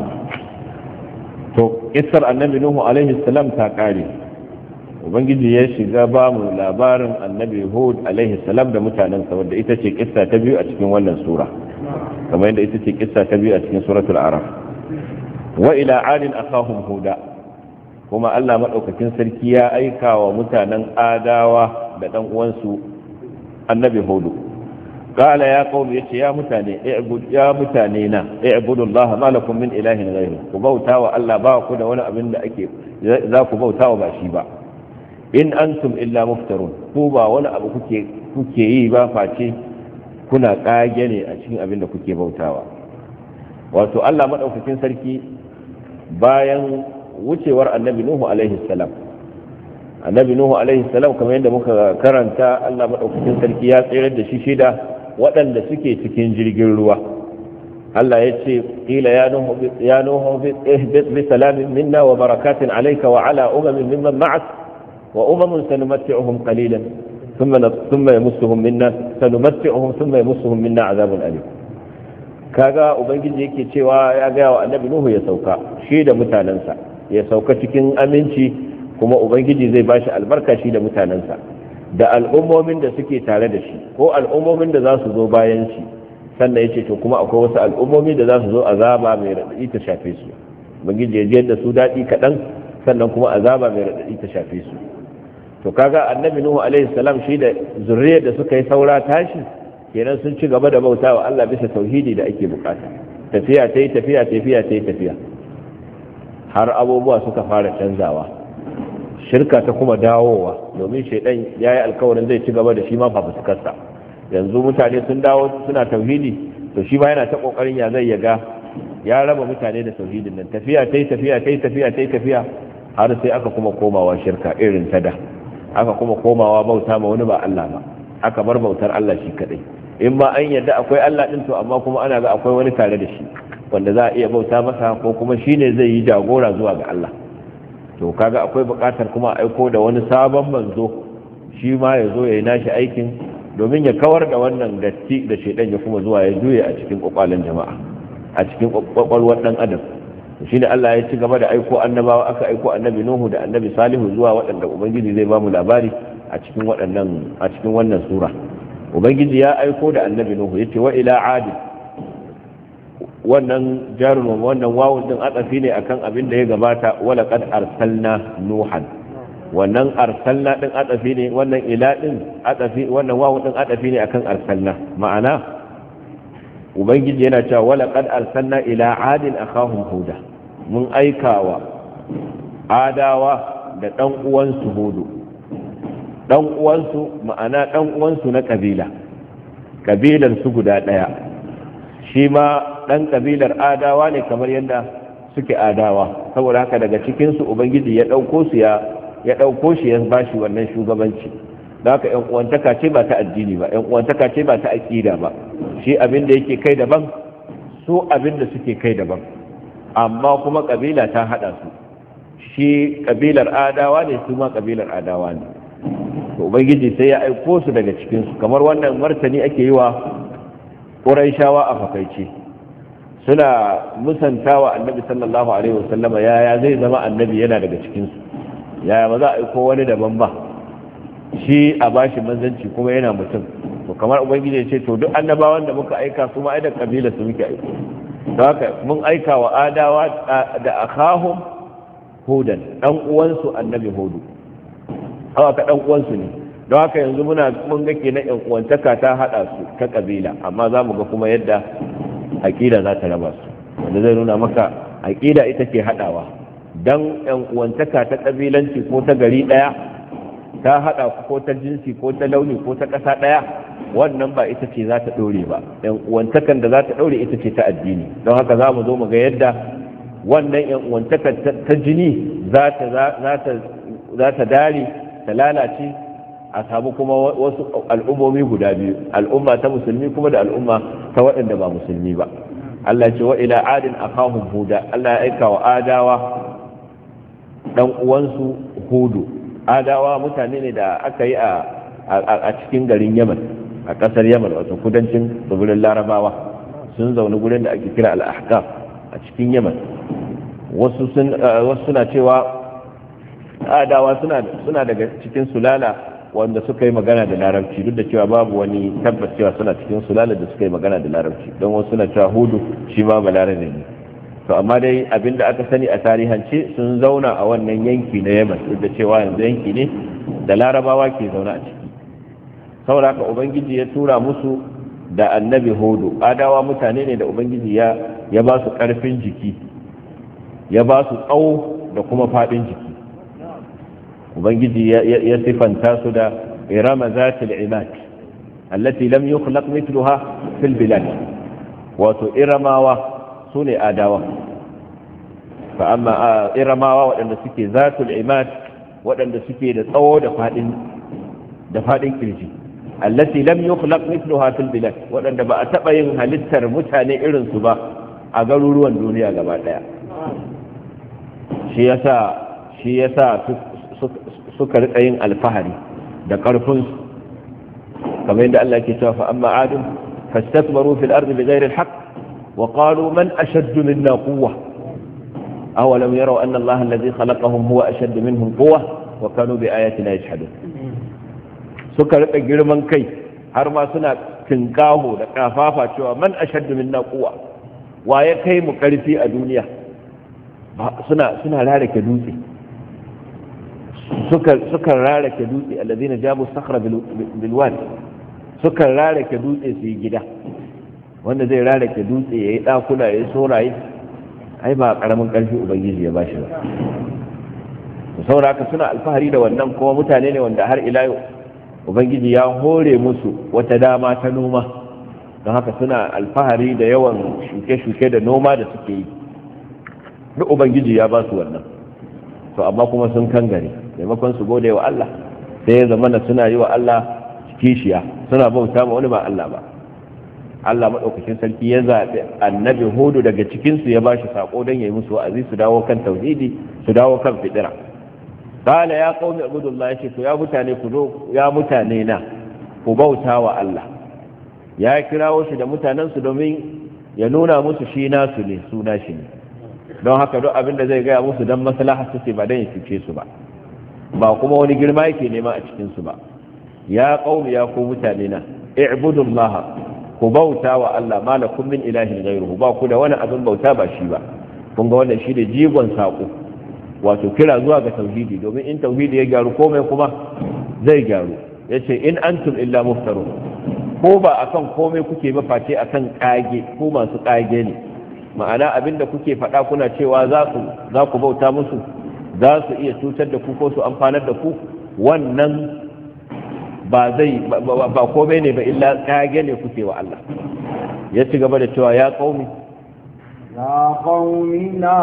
[SPEAKER 1] to kissar annabi nuhu alaihi salam ta kare. ubangiji ya shiga ba mu labarin annabi hud alaihi salam da mutanensa, wadda ita ce kissa ta biyu a cikin wannan sura, kamar yadda ita ce kissa ta biyu a cikin suratul araf. wa ila adin akhahum huda, kuma Allah madaukakin sarki ya aika wa mutanen adawa da dan uwansu annabi hudu. قال يا قوم يتي يا متاني اعبد يا متانينا اعبدوا الله ما لكم من اله غيره كبوتا والله با ku da wani abin da ake za ku bauta wa ba shi ba. in antum illa muftarun, ku ba wani abu kuke kuke yi ba face kuna kage ne a cikin abin da kuke bautawa. wato Allah madaukakin sarki bayan wucewar annabi nuhu alaihi salam annabi nuhu alaihi salam kamar yadda muka karanta, Allah madaukakin sarki ya tsere da shi shida waɗanda suke cikin jirgin ruwa. Allah ya ce ƙila ya nuhu bi salamin minna wa barakatin alaika wa ala umamin mimman ma'ak wa umamin sanumatti'uhum qalilan thumma thumma yamassuhum minna sanumatti'uhum thumma yamassuhum minna azabun alim. kaga ubangiji yake cewa ya ga wa annabi nuhu ya sauka shi da mutanansa, ya sauka cikin aminci, kuma ubangiji zai bashi albarka shi da mutanansa da al'ummomin da suke tare da shi ko al'ummomin da za su zo bayan shi. sannan ya ce to kuma akwai wasu al'ummomi da za su zo azaba mai raɗaɗi ta shafe su, ubangiji ya jiyar da su daɗi kaɗan, sannan kuma azaba mai raɗaɗi ta shafe su. to kaga annabi nuhu alaihi salam shi da zurriyar da suka yi saura tashi kenan sun ci gaba da bauta wa Allah bisa tauhidi da ake bukata. tafiya ta yi tafiya tafiya ta yi tafiya har abubuwa suka fara canzawa, shirka ta kuma dawowa, domin shaidan ya yi alkawarin zai ci gaba da shi ma fafutukarsa. yanzu mutane sun dawo suna tauhidi, to shi ma yana ta kokarin ya zai yaga ya raba mutane da tauhidin nan. tafiya ta yi tafiya ta yi tafiya ta yi tafiya har sai aka kuma komawa shirka irin ta da, aka kuma komawa bauta ma wani ba Allah ba, aka bar bautar Allah shi kadai. in ma an yadda akwai Allah din, to amma kuma ana ga akwai wani tare da shi wanda za a iya bauta masa, ko kuma shine zai yi jagora zuwa ga Allah. to kaga akwai buƙatar kuma aiko da wani sabon manzo shi ma ya zo ya yi nashi aikin, domin ya kawar da wannan datti da shaidan ya kuma zuwa ya juye a cikin kwakwalen jama'a, a cikin kwakwalwar dan adam. shi ne Allah ya ci gaba da aiko annabawa, aka aiko annabi Nuhu da annabi Salihu zuwa waɗanda ubangiji zai ba mu labari a cikin waɗannan a cikin wannan sura. Ubangiji ya aiko da annabi Nuhu yace wa ila adi, wannan jarun wannan wawun din atsafi ne akan abin da ya gabata, wala qad arsalna nuhan. Wannan arsalna din atsafi ne, wannan ila din atsafi, wannan wawun din atsafi ne akan arsalna. Ma'ana ubangiji yana cewa wala qad arsalna ila adin akhahum huda, mun aikawa adawa da dan uwansu hudu. Dan uwansu ma'ana dan uwansu na kabila, kabilar su guda daya, shi ma dan kabilar adawa ne kamar yadda suke adawa, saboda haka daga cikin su ubangiji ya dauko su ya ya dauko shi ya bashi wannan shugabanci. Da haka yan uwantaka ce ba ta addini ba, yan uwantaka ce ba ta aqida ba. Shi abin da yake kai daban, su abin da suke kai daban, amma kuma kabila ta hada su. Shi kabilar adawa ne, su ma kabilar adawa ne. To ubangiji sai ya aiko su daga cikin su, kamar wannan martani ake yi wa Qurayshawa a fakaice. Suna musantawa annabi sallallahu alaihi wasallama yaya zai zama annabi yana daga cikin su, yaya ba za a aiko wani daban ba, shi a bashi manzanci kuma yana mutum. To kamar ubangiji ya ce to duk annabawan da muka aika su ma ai da kabila su muke aiko. Don haka mun aika wa adawa da akhahum hudan, dan uwansu annabi hudu, haka dan uwansu ne. Don haka yanzu muna mun ga kenan yan uwantaka ta hada su ta kabila, amma za mu ga kuma yadda aqida za ta raba su, wanda zai nuna maka aqida ita ke hadawa. Dan yan uwantaka ta kabilanci ko ta gari daya ta hada ko ta jinsi ko ta launi ko ta kasa daya, wannan ba ita ce za ta dore ba. Yan uwantakan da za ta dore ita ce ta addini. Don haka za mu zo mu ga yadda wannan yan uwantaka ta jini za ta za ta dare ta lalace, a samu kuma wasu al'ummomi guda biyu, al'umma ta musulmi kuma da al'umma ta waɗanda ba musulmi ba. Allah ce wa ila adin akahum huda, Allah ya aika wa adawa dan uwansu hudu. Adawa mutane ne da aka yi a cikin garin Yaman, a ƙasar Yaman, wato kudancin tsibirin Larabawa. Sun zaune gurin da ake kira al-Ahqaf a cikin Yaman. Wasu suna cewa adawa suna daga cikin sulala wanda suka yi magana da larabci, duk da cewa babu wani tabbas cewa suna cikin sulala da suka yi magana da larabci, don wasu suna cewa hudu shi ma balarabe ne. To amma dai abinda aka sani a tarihance sun zauna a wannan yanki na Yaman, duk da cewa yanzu yanki ne da larabawa ke zaune a ciki. Saboda haka ubangiji ya tura musu da annabi hudu. Adawa mutane ne da ubangiji ya ya ba su karfin jiki, ya ba su tsawo da kuma fadin jiki. ubangiji ya sifanta su da irama zatil imad allati lam yukhlaq mithluha fil bilad, wato iramawa sune adawa. fa amma iramawa waɗanda suke zatul imad, waɗanda suke da tsawo da fadin da fadin kirji, allati lam yukhlaq mithluha fil bilad, waɗanda ba a taba yin halittar mutane irin su ba a garuruwan duniya gaba daya. shi yasa shi yasa suka rika yin alfahari da ƙarfinsu, kamar yadda Allah ke cewa fa amma adun fastakbaru fil ardi bighayri al-haqq wa qalu man ashaddu minna quwwa awalam yaraw anna Allah alladhi khalaqahum huwa ashaddu minhum quwwa wa kanu bi ayatina yajhadun. Suka rika girman kai har ma suna tinkaho da kafafa cewa man ashaddu minna quwwa, wa ya kai mu karfi a duniya. suna suna rarake dutse, suka suka rarake dutse, alladhina jabu sakhra bil wadi, suka rarake dutse su yi gida. Wanda zai rarake dutse yayi dakuna yayi soraye, ai ba karamin karfi ubangiji ya bashi ba. Saboda haka suna alfahari da wannan, kuma mutane ne wanda har ila yau ubangiji ya hore musu wata dama ta noma, don haka suna alfahari da yawan shuke-shuke da noma da suke yi. Duk ubangiji ya ba su wannan, to amma kuma sun kangare, maimakon su gode wa Allah sai ya zama suna yi wa Allah kishiya, suna bauta ma wani ba Allah ba. Allah madaukakin sarki ya zaɓi annabi Hudu daga cikin su ya bashi sako don yayi musu wa'azi su dawo kan tauhidi, su dawo kan fitira. Qala ya qaumi ibudullah, yace to ya mutane ku zo, ya mutane na ku bauta wa Allah. Ya kirawo shi da mutanen su domin ya nuna musu shi nasu ne, suna shi ne. don haka duk abin da zai gaya musu don maslaha su ce ba dan ya cuce su ba ba kuma wani girma yake nema a cikin su ba. ya qaumi ya ku mutane na i'budullaha ku bauta wa Allah malakum min ilahin ghayruhu ba ku da wani abin bauta ba shi ba. kun ga wannan shi da jigon sako wato kira zuwa ga tauhidi domin in tauhidi ya gyaru komai kuma zai gyaru. yace in antum illa muftarun ko ba akan komai kuke ba face akan kage ko masu kage ne ma'ana abinda kuke faɗa kuna cewa za ku za ku bauta musu za su iya cutar da ku ko su amfanar da ku wannan ba zai ba komai ne ba illa kage ne kuke wa Allah. ya ci gaba da cewa ya qaumi
[SPEAKER 2] ya qaumi la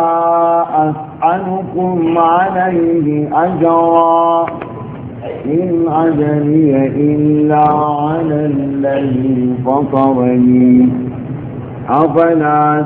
[SPEAKER 2] as'alukum alayhi ajra in ajriya illa 'ala alladhi fatarani afala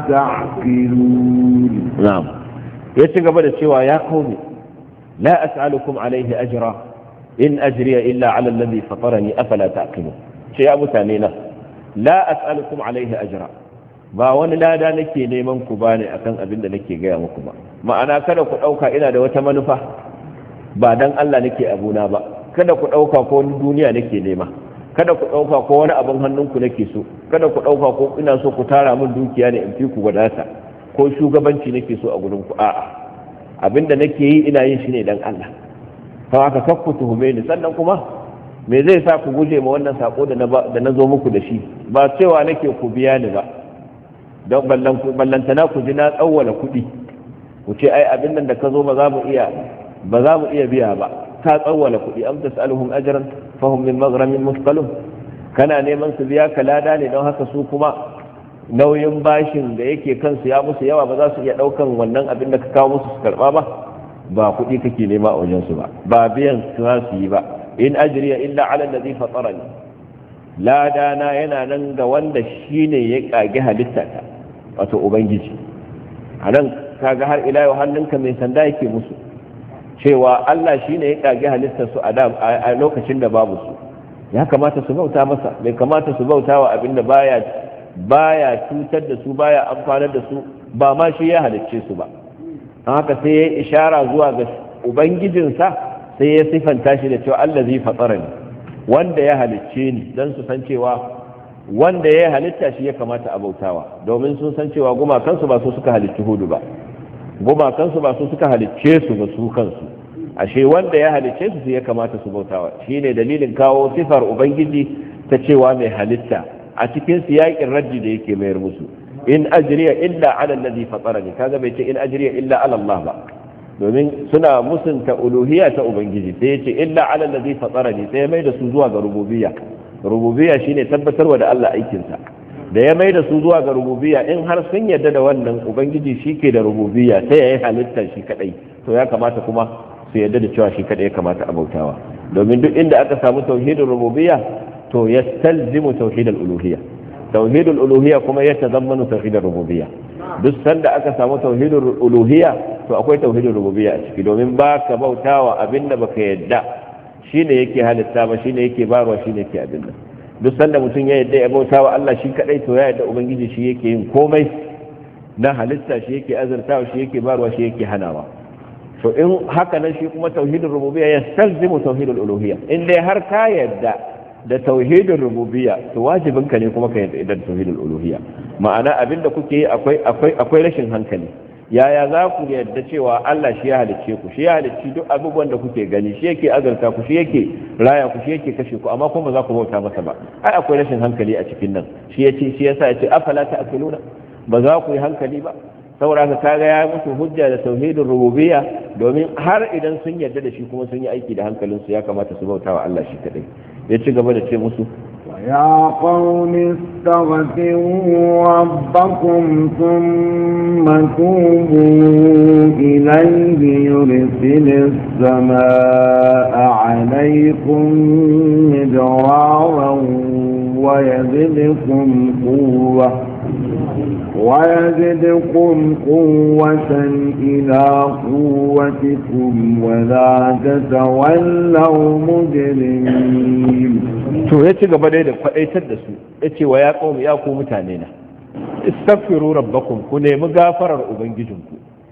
[SPEAKER 2] ta'qilun.
[SPEAKER 1] na'am ya ci gaba da cewa ya qaumi la as'alukum alayhi ajra in ajriya illa 'ala alladhi fatarani afala ta'qilun. ce ya mutane na la as'alukum alayhi ajra ba wani lada nake neman ku bane akan abin da nake gaya muku ba. ma'ana kada ku dauka ina da wata manufa ba dan Allah nake abuna ba. kada ku dauka ko wani duniya nake nema. kada ku dauka ko wani abin hannunku nake so. kada ku dauka ko ina so ku tara min dukiya ne in fi ku wadata ko shugabanci nake so a gurin ku. a'a abinda nake yi ina yin shi ne dan Allah. kawai haka kakku tuhume ni sannan kuma me zai sa ku guje ma wannan sako da na zo muku da shi ba cewa nake ku biya ni ba don ballantana ku ji na tsawwala kuɗi ku ce ai abin nan da ka zo ba za mu iya ba za mu iya biya ba ka tsawwala kuɗi am tas'aluhum ajran fahum min maghramin musqalun kana neman su biya ka lada ne don haka su kuma nauyin bashin da yake kansu ya musu yawa ba za su iya ɗaukan wannan abin da ka kawo musu su karɓa ba ba kuɗi kake nema a wajensu ba ba biyan su za su yi ba. in ajriya illa ala alladhi fatarani ladana yana nan ga wanda shine ya kage halitta ta wato ubangiji. anan kaga har ila yau hannunka mai sanda yake musu cewa Allah shine ya kage halittar su a lokacin da babu su. ya kamata su bauta masa bai kamata su bauta wa abinda baya baya cutar da su baya amfanar da su ba ma shi ya halicce su ba. haka sai ya yi ishara zuwa ga ubangijinsa sai ya sifanta shi da cewa allazi fatarani wanda ya halicce ni dan su san cewa wanda ya halitta shi ya kamata a bautawa domin sun san cewa gumakansu ba su suka halicci hudu ba gumakansu ba su suka halicce su ba su kansu ashe wanda ya halicce su ya kamata su bautawa shine dalilin kawo sifar ubangiji ta cewa mai halitta a cikin siyakin rajji da yake mayar musu in ajriya illa ala alladhi fatarani kaga bai ce in ajriya illa ala Allah ba domin suna musunta uluhiyya ta ubangiji sai ya ce illa ala alladhi fatarani sai ya mai da su zuwa ga rububiyya rububiyya shine tabbatarwa da Allah aikin sa da ya mai da su zuwa ga rububiyya in har sun yarda da wannan ubangiji shike da rububiyya sai yayi halitta shi kadai to ya kamata kuma su yarda da cewa shi kadai ya kamata a bautawa domin duk inda aka samu tauhidin rububiyya to yastalzimu tauhidul uluhiyya tauhidul uluhiyya kuma ya tazammanu tauhidul rububiyya duk sanda aka samu tauhidul uluhiyya to akwai tauhidul rububiyya a ciki domin baka bautawa abinda baka yadda shine yake halitta ba shine yake barwa shine yake abinda duk sanda mutum ya yadda ya bautawa Allah shi kadai to ya yadda ubangiji shi yake yin komai na halitta shi yake azurtawa shi yake barwa shi yake hanawa to in haka nan shi kuma tauhidul rububiyya yastalzimu tauhidul uluhiyya in dai har ka yadda da tauhidin rububiyya to wajibinka ne kuma ka yadda da tauhidul uluhiyya ma'ana abinda kuke yi akwai akwai akwai rashin hankali yaya za ku yadda cewa Allah shi ya halicce ku shi ya halicci duk abubuwan da kuke gani shi yake azurta ku shi yake raya ku shi yake kashe ku amma kuma za ku bauta masa ba ai akwai rashin hankali a cikin nan shi yace shi yasa yace afala ta'qiluna ba za ku yi hankali ba saboda haka kaga ya musu hujja da tauhidin rububiyya domin har idan sun yarda da shi kuma sun yi aiki da hankalinsu ya kamata su bauta wa Allah shi kadai ya ci gaba da ce musu
[SPEAKER 2] يا قوم استغفروا ربكم ثم توبوا إليه يرسل السماء عليكم مدرارا ويزدكم قوة ويزدكم قوة إلى قوتكم ولا تتولوا مجرمين.
[SPEAKER 1] to ya ci gaba dai da faɗaitar da su ya ce wa ya ƙaumi ya ku mutane na istaghfiru rabbakum ku nemi gafarar ubangijinku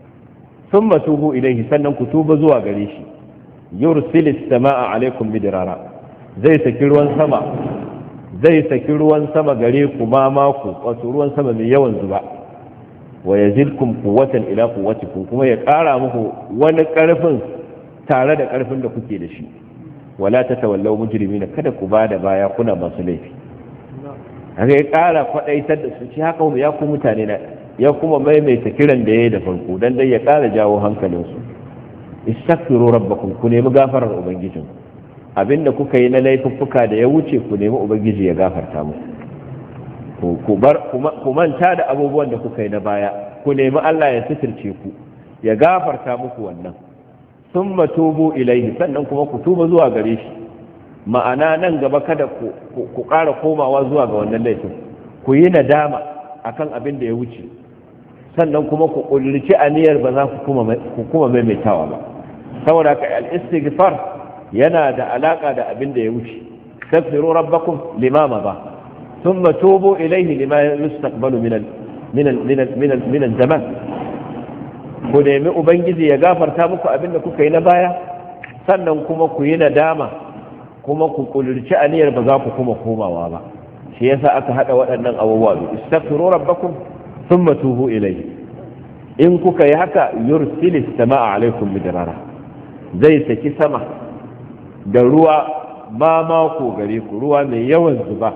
[SPEAKER 1] thumma tubu ilayhi sannan ku tuba zuwa gare shi yursilis samaa alaikum bidirara zai saki ruwan sama zai saki ruwan sama gare ku ma maku wato ruwan sama mai yawan zuba wa yazidkum quwwatan ila quwwatikum kuma ya ƙara muku wani ƙarfin tare da ƙarfin da kuke da shi wala tatawallaw mujrimina kada ku bada baya kuna masu laifi haka ya ƙara kwadaitar da su ci haka ya ku mutane na ya kuma maimaita kiran da yayi da farko dan dai ya ƙara jawo hankalinsu istaghfiru rabbakum ku nemi gafarar ubangijinku abinda kuka yi na laifuffuka da ya wuce ku nemi ubangiji ya gafarta muku ku bar ku manta da abubuwan da kuka yi na baya ku nemi Allah ya sitirce ku ya gafarta muku wannan thumma tubu ilaihi sannan kuma ku tuba zuwa gare shi ma'ana nan gaba kada ku ku ƙara komawa zuwa ga wannan laifin ku yi nadama akan abin da ya wuce sannan kuma ku kullurci aniyar ba za ku kuma ku kuma maimaitawa ba saboda haka al-istighfar yana da alaka da abin da ya wuce taghfiru rabbakum lima ba thumma tubu ilayhi lima yustaqbalu min min min min al-zaman ku nemi ubangiji ya gafarta muku abin da kuka yi na baya sannan kuma ku yi nadama kuma ku kulurci aniyar ba za ku kuma komawa ba shi yasa aka hada waɗannan abubuwa istaghfiru rabbakum thumma tubu ilayhi in kuka yi haka yursilis samaa alaikum bidirara zai saki sama da ruwa ma mako gare ku ruwa mai yawan zuba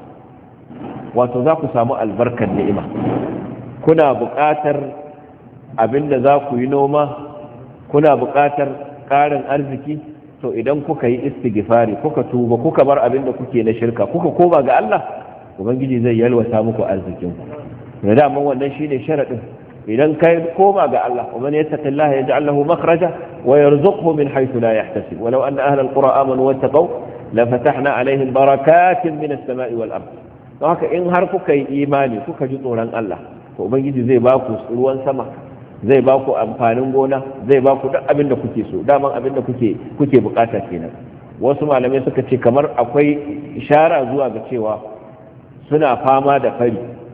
[SPEAKER 1] wato za ku samu albarkar ni'ima kuna buƙatar abinda za ku yi noma kuna buƙatar ƙarin arziki to idan kuka yi istighfari kuka tuba kuka bar abinda kuke na shirka kuka koma ga Allah ubangiji zai yalwata muku arzikin ku da daman wannan shine sharadin idan kai koma ga Allah ومن يتق الله يجعل له مخرجا ويرزقه من حيث لا يحتسب ولو أن أهل القرى آمنوا واتقوا لفتحنا عليهم بركات من السماء والأرض haka in har kuka yi imani kuka ji tsoron Allah to ubangiji zai ba ku ruwan sama zai ba ku amfanin gona zai ba ku duk abin da kuke so daman abin da kuke kuke bukata kenan wasu malamai suka ce kamar akwai ishara zuwa ga cewa suna fama da fari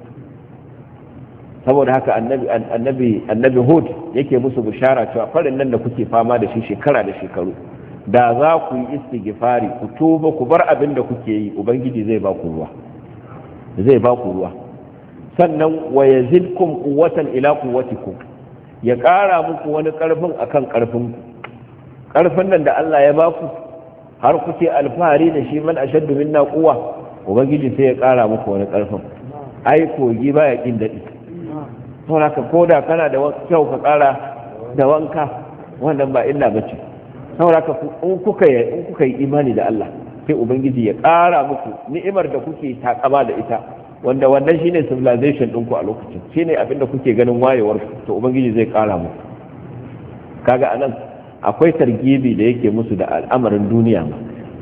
[SPEAKER 1] saboda haka annabi annabi annabi hud yake musu bishara cewa farin nan da kuke fama da shi shekara da shekaru da za ku yi istighfari ku tuba ku bar abin da kuke yi ubangiji zai ba ku ruwa zai ba ku ruwa sannan wa yazidkum quwwatan ila quwwatikum ya ƙara muku wani ƙarfin akan ƙarfin ƙarfin nan da Allah ya ba ku har kuke alfahari da shi man ashaddu minna quwwa ubangiji sai ya ƙara muku wani ƙarfin ai kogi baya kin dadi saboda ka koda kana da kyau ka ƙara da wanka wannan ba illa bace saboda ka in kuka yi in kuka yi imani da Allah sai ubangiji ya ƙara muku ni'imar da kuke takama da ita wanda wannan shine civilization ɗinku a lokacin shine abin da kuke ganin wayewar to ubangiji zai ƙara muku kaga anan akwai targibi da yake musu da al'amarin duniya ma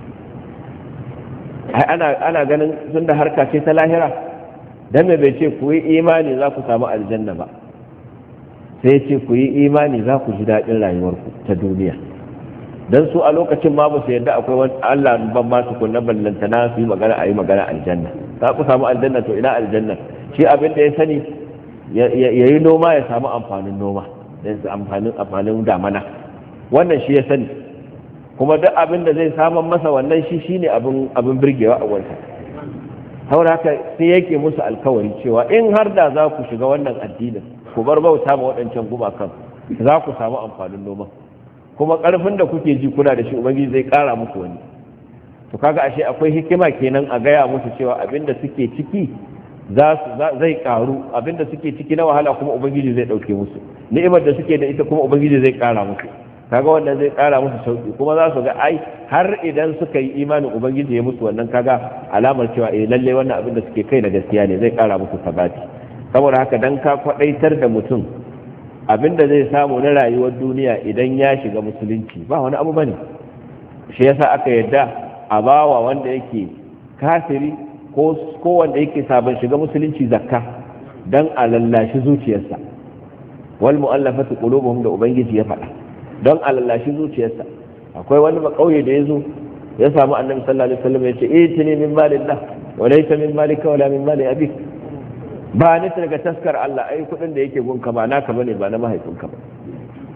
[SPEAKER 1] ana ana ganin tunda harka ce ta lahira dan me bai ce ku yi imani za ku samu aljanna ba sai ce ku yi imani za ku ji daɗin rayuwarku ta duniya dan su a lokacin ma ba su yarda akwai wani Allah ban ma su kunna ballanta na su yi magana a yi magana aljanna za ku samu aljanna to ina aljanna shi abin da ya sani ya yi noma ya samu amfanin noma dan su amfanin amfanin damana wannan shi ya sani kuma duk abin da zai saman masa wannan shi shine abin abin birgewa a wansa saboda haka sai yake musu alkawari cewa in har da za ku shiga wannan addinin ku bar bauta ma waɗancan gumakan za ku samu amfanin noma kuma ƙarfin da kuke ji kuna da shi ubangiji zai ƙara muku wani to kaga ashe akwai hikima kenan a gaya musu cewa abinda suke ciki za su zai ƙaru abinda suke ciki na wahala kuma ubangiji zai ɗauke musu ni'imar da suke da ita kuma ubangiji zai ƙara musu kaga wannan zai ƙara musu sauki kuma za su ga ai har idan suka yi imanin ubangiji ya musu wannan kaga alamar cewa eh lalle wannan abin da suke kai na gaskiya ne zai ƙara musu sabati saboda haka dan ka kwadaitar da mutum abinda zai samu na rayuwar duniya idan ya shiga musulunci ba wani abu bane shi yasa aka yadda a bawa wanda yake kafiri ko ko wanda yake sabon shiga musulunci zakka dan a lallashi zuciyarsa wal mu'allafatu qulubuhum da ubangiji ya faɗa don a lallashi zuciyarsa akwai wani makauye da yazo ya samu annabi sallallahu alaihi wasallam ya ce itini min malillah wa laysa min malika wala min mali abik ba ni daga taskar Allah ai kudin da yake gunka ba naka bane ba na mahaifinka ba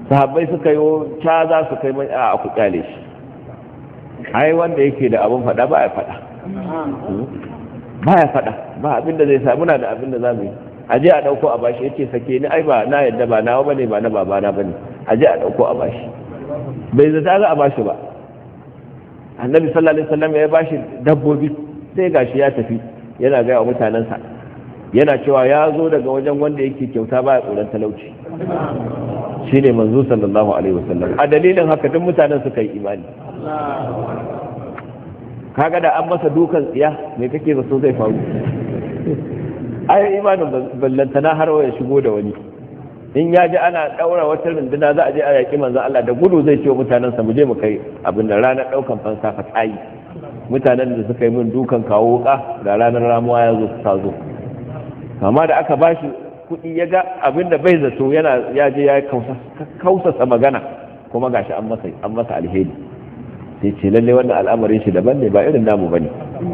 [SPEAKER 1] sahabbai suka yi ca za su kai mai a ku kyale shi, ai wanda yake da abin fada ba ya fada ba ya fada ba abinda zai sa, muna da abinda za mu yi, aje a dauko a bashi. Yace sake ni, ai ba na yadda ba nawa bane ba na babana bane, aje a dauko a bashi. Bai zata za a bashi ba. Annabi sallallahu alaihi wasallam ya bashi dabbobi, sai gashi ya tafi yana ga wa mutanansa, yana cewa ya zo daga wajen wanda yake kyauta ba ya tsoron talauci, shine manzo sallallahu alaihi wasallam. A dalilin haka duk mutanen suka yi imani. Kaga da an masa dukan tsiya, me kake zato zai faru? Ai imanin ballantana har ya shigo da wani. In ya ji ana daura wata runduna za a je a yaki manzon Allah, da gudu zai ce wa mutanensa mu je mu kai abin da ranar daukan fansa fa tsayi. Mutanen da suka yi min dukan kawo wuka da ranar ramuwa ya zo ta zo. Amma da aka bashi kuɗi ya ga abin da bai zato, yana ya je ya kausasa magana, kuma gashi an masa an masa alheri. Sai ce lalle wannan al'amarin shi daban ne, ba irin namu bane.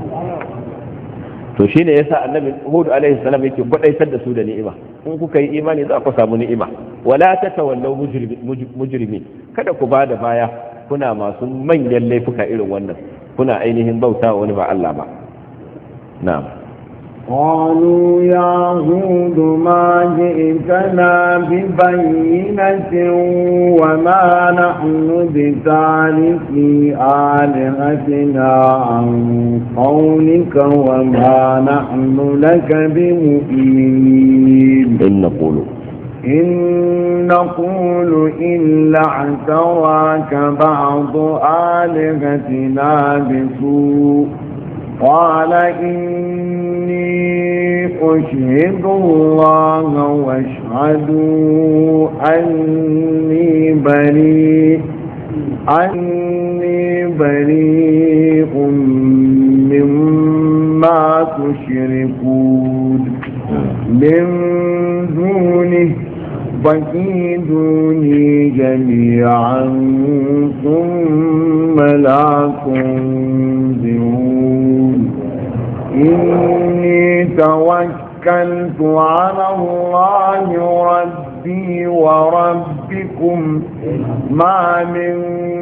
[SPEAKER 1] To shine yasa annabi Hud alaihi salam yake kwadaitar da su da ni'ima. In kuka yi imani za ku samu ni'ima. Wala tatawallaw mujrimin, kada ku bada baya kuna masu manyan laifuka irin wannan, kuna ainihin bauta wani ba Allah ba. Na'am.
[SPEAKER 2] قالوا يا هود ما جئتنا ببينة وما نحن بتاركي آلهتنا عن قولك وما نحن لك بمؤمنين
[SPEAKER 1] إن نقول
[SPEAKER 2] إن نقول إلا اعتراك بعض آلهتنا بسوء قال إني أشهد الله واشهدوا أني بريء أني بريء مما تشركون من دونه فكيدوني جميعا ثم لا تنظرون إني توكلت على الله ربي وربكم ما من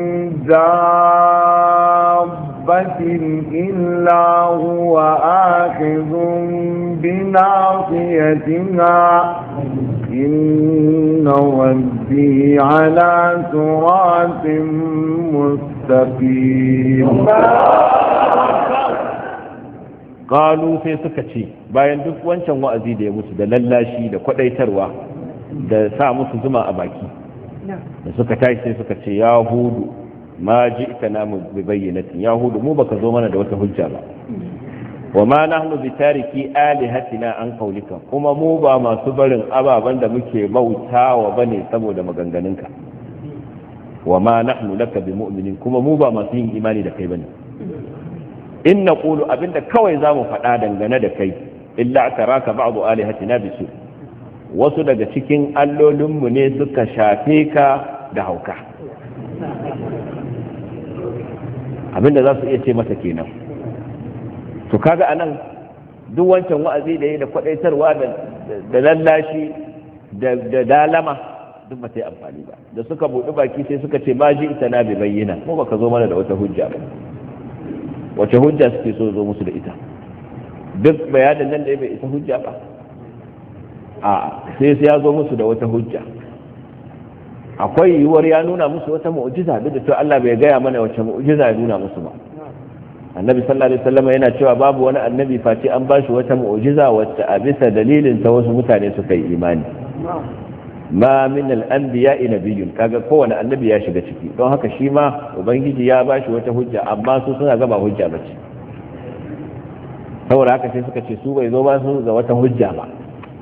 [SPEAKER 2] دابة إلا هو آخذ بناصيتها إن ربي على صراط مستقيم.
[SPEAKER 1] Kalu sai suka ce bayan duk wancan wa'azi da ya musu da lallashi da kwadaitarwa da sa musu zuma a baki, da suka tashi sai suka ce ya hudu ma ji ita namu bi bayyanatin, ya hudu mu baka zo mana da wata hujja ba, wa ma nahnu bi tariki alihatina an qaulika, kuma mu ba masu barin ababan da muke bautawa bane saboda maganganunka, wa ma nahnu laka bi mu'minin, kuma mu ba masu yin imani da kai bane. In naqulu, abinda kawai zamu faɗa dangane da kai, illa taraka ba'du alihatina bisu, wasu daga cikin allolinmu ne suka shafe ka da hauka. Abinda za su iya ce masa kenan. To kaga anan duk wancan wa'azi da yayi da kwadaitarwa da lallashi da dalama duk ba ta yi amfani ba. Da suka buɗi baki sai suka ce ma ji ita na bi bayyana, ko baka zo mana da wata hujja ba. Wace hujja suke so zo musu da ita? Duk bayanin nan da ya bai isa hujja ba. A sai sai ya zo musu da wata hujja. Akwai yiwuwar ya nuna musu wata mu'jiza, duk da cewa Allah bai gaya mana wace mu'jiza ya nuna musu ba. Annabi sallallahu alaihi wasallam yana cewa babu wani annabi face an ba shi wata mu'jiza wacce a bisa dalilin ta wasu mutane suka yi imani. Ma min al-anbiya'i nabiyyun, kaga kowane annabi ya shiga ciki, don haka shi ma ubangiji ya ba shi wata hujja, amma su suna gaba hujja bace. Saboda haka sai suka ce su bai zo ba su ga wata hujja ba.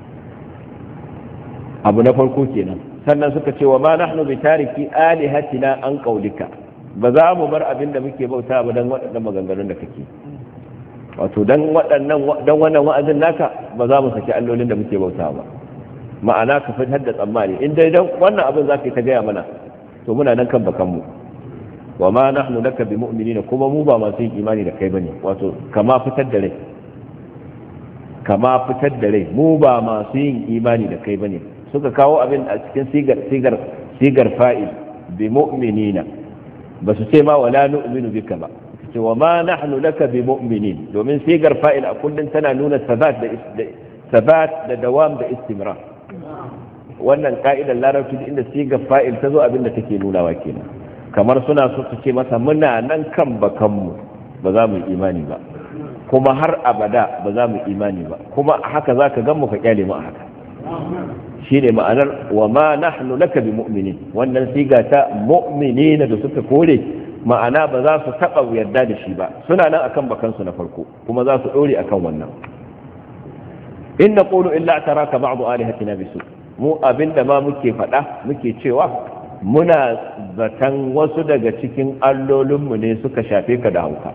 [SPEAKER 1] Abu na farko kenan. Sannan suka ce wa ma nahnu bi tariki alihatina an qaulika, ba za mu bar abin da muke bauta ba dan waɗannan maganganun da kake. Wato dan waɗannan dan wannan wa'azin naka ba za mu saki allolin da muke bauta ba. Ma'ana ka fitar da tsammani in dai dan wannan abin za ka yi ta gaya mana, to muna nan kan bakanmu. Wa ma nahnu laka bi mu'minina, kuma mu ba masu yin imani da kai bane. Wato kama fitar da rai kama fitar da rai mu ba masu yin imani da kai bane. suka kawo abin a cikin sigar sigar sigar fa'il bi mu'minina ba su ce ma wala nu'minu bika ba ce wa ma nahnu laka bi mu'minin domin sigar fa'il a kullun tana nuna sabat da sabat da dawam da istimrar wannan ka'idar larabci inda sigar fa'il ta zo abin da take nunawa kenan kamar suna so su ce masa muna nan kan bakanmu ba za mu imani ba kuma har abada ba za mu imani ba kuma haka za ka gan mu ka kyale mu a haka shi ne ma'anar wa ma nahnu laka bi mu'minin wannan siga ta mu'minina da suka kore ma'ana ba za su taɓa yarda da shi ba suna nan akan bakansu na farko kuma za su ɗore akan wannan in naqulu illa taraka ba'du alihatina bisu mu abinda ma muke faɗa muke cewa muna zaton wasu daga cikin allolinmu ne suka shafe ka da hauka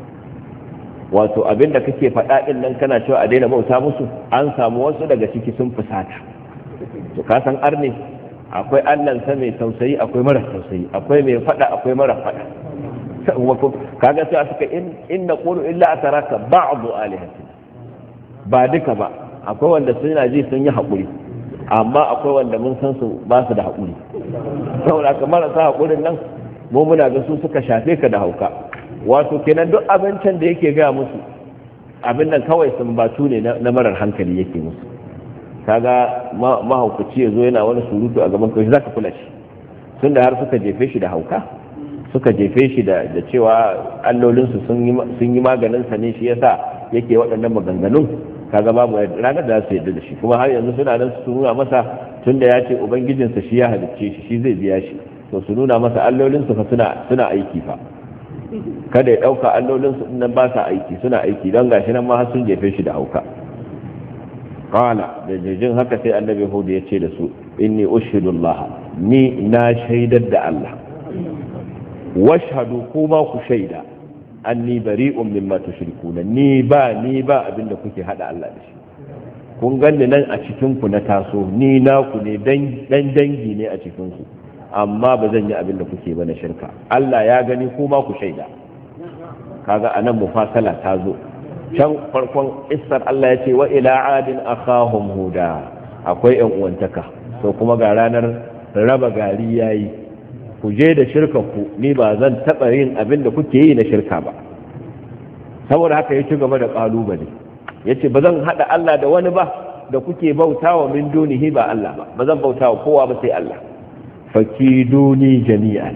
[SPEAKER 1] wato abinda kake faɗa ɗin nan kana cewa a daina bauta musu an samu wasu daga ciki sun fusata to ka san arne akwai allansa mai tausayi akwai mara tausayi akwai mai faɗa akwai mara faɗa kaga sai suka in in naqulu illa ataraka ba'du alihatina ba duka ba akwai wanda suna ji sun yi haƙuri amma akwai wanda mun san su ba su da haƙuri saboda kamar sa haƙurin nan mu muna ga su suka shafe ka da hauka wato kenan duk abincin da yake gaya musu abin nan kawai sun batu ne na marar hankali yake musu kaga mahaukaci ya zo yana wani surutu a gaban kawai za ka kula shi tun da har suka jefe shi da hauka suka jefe shi da cewa allolinsu sun yi maganinsa ne shi yasa yake waɗannan maganganun kaga babu ranar da za su yadda da shi kuma har yanzu suna nan su nuna masa tun da ya ce ubangijinsa shi ya halicce shi shi zai biya shi to su nuna masa allolinsu fa suna aiki fa kada ya ɗauka allolinsu nan ba sa aiki suna aiki don gashi nan ma har sun jefe shi da hauka qala da jin haka sai annabi hudu ya ce da su inni ushhidullah ni na shaidar da Allah washhadu kuma ku shaida anni bari'un mimma tushrikuna ni ba ni ba abinda kuke hada Allah da shi kun ganni nan a cikin ku na taso ni naku ne dan dan dangi ne a cikin ku amma ba zan yi abinda kuke ba na shirka Allah ya gani kuma ku shaida kaga anan mufasala ta zo can farkon isar Allah ya ce wa ila adin akhahum huda akwai yan uwantaka to kuma ga ranar raba gari yayi ku je da shirka ku ni ba zan taba yin abin da kuke yi na shirka ba saboda haka ya ci gaba da kalubale yace ba zan hada Allah da wani ba da kuke bautawa min dunihi ba Allah ba ba zan bautawa kowa ba sai Allah fakiduni jami'an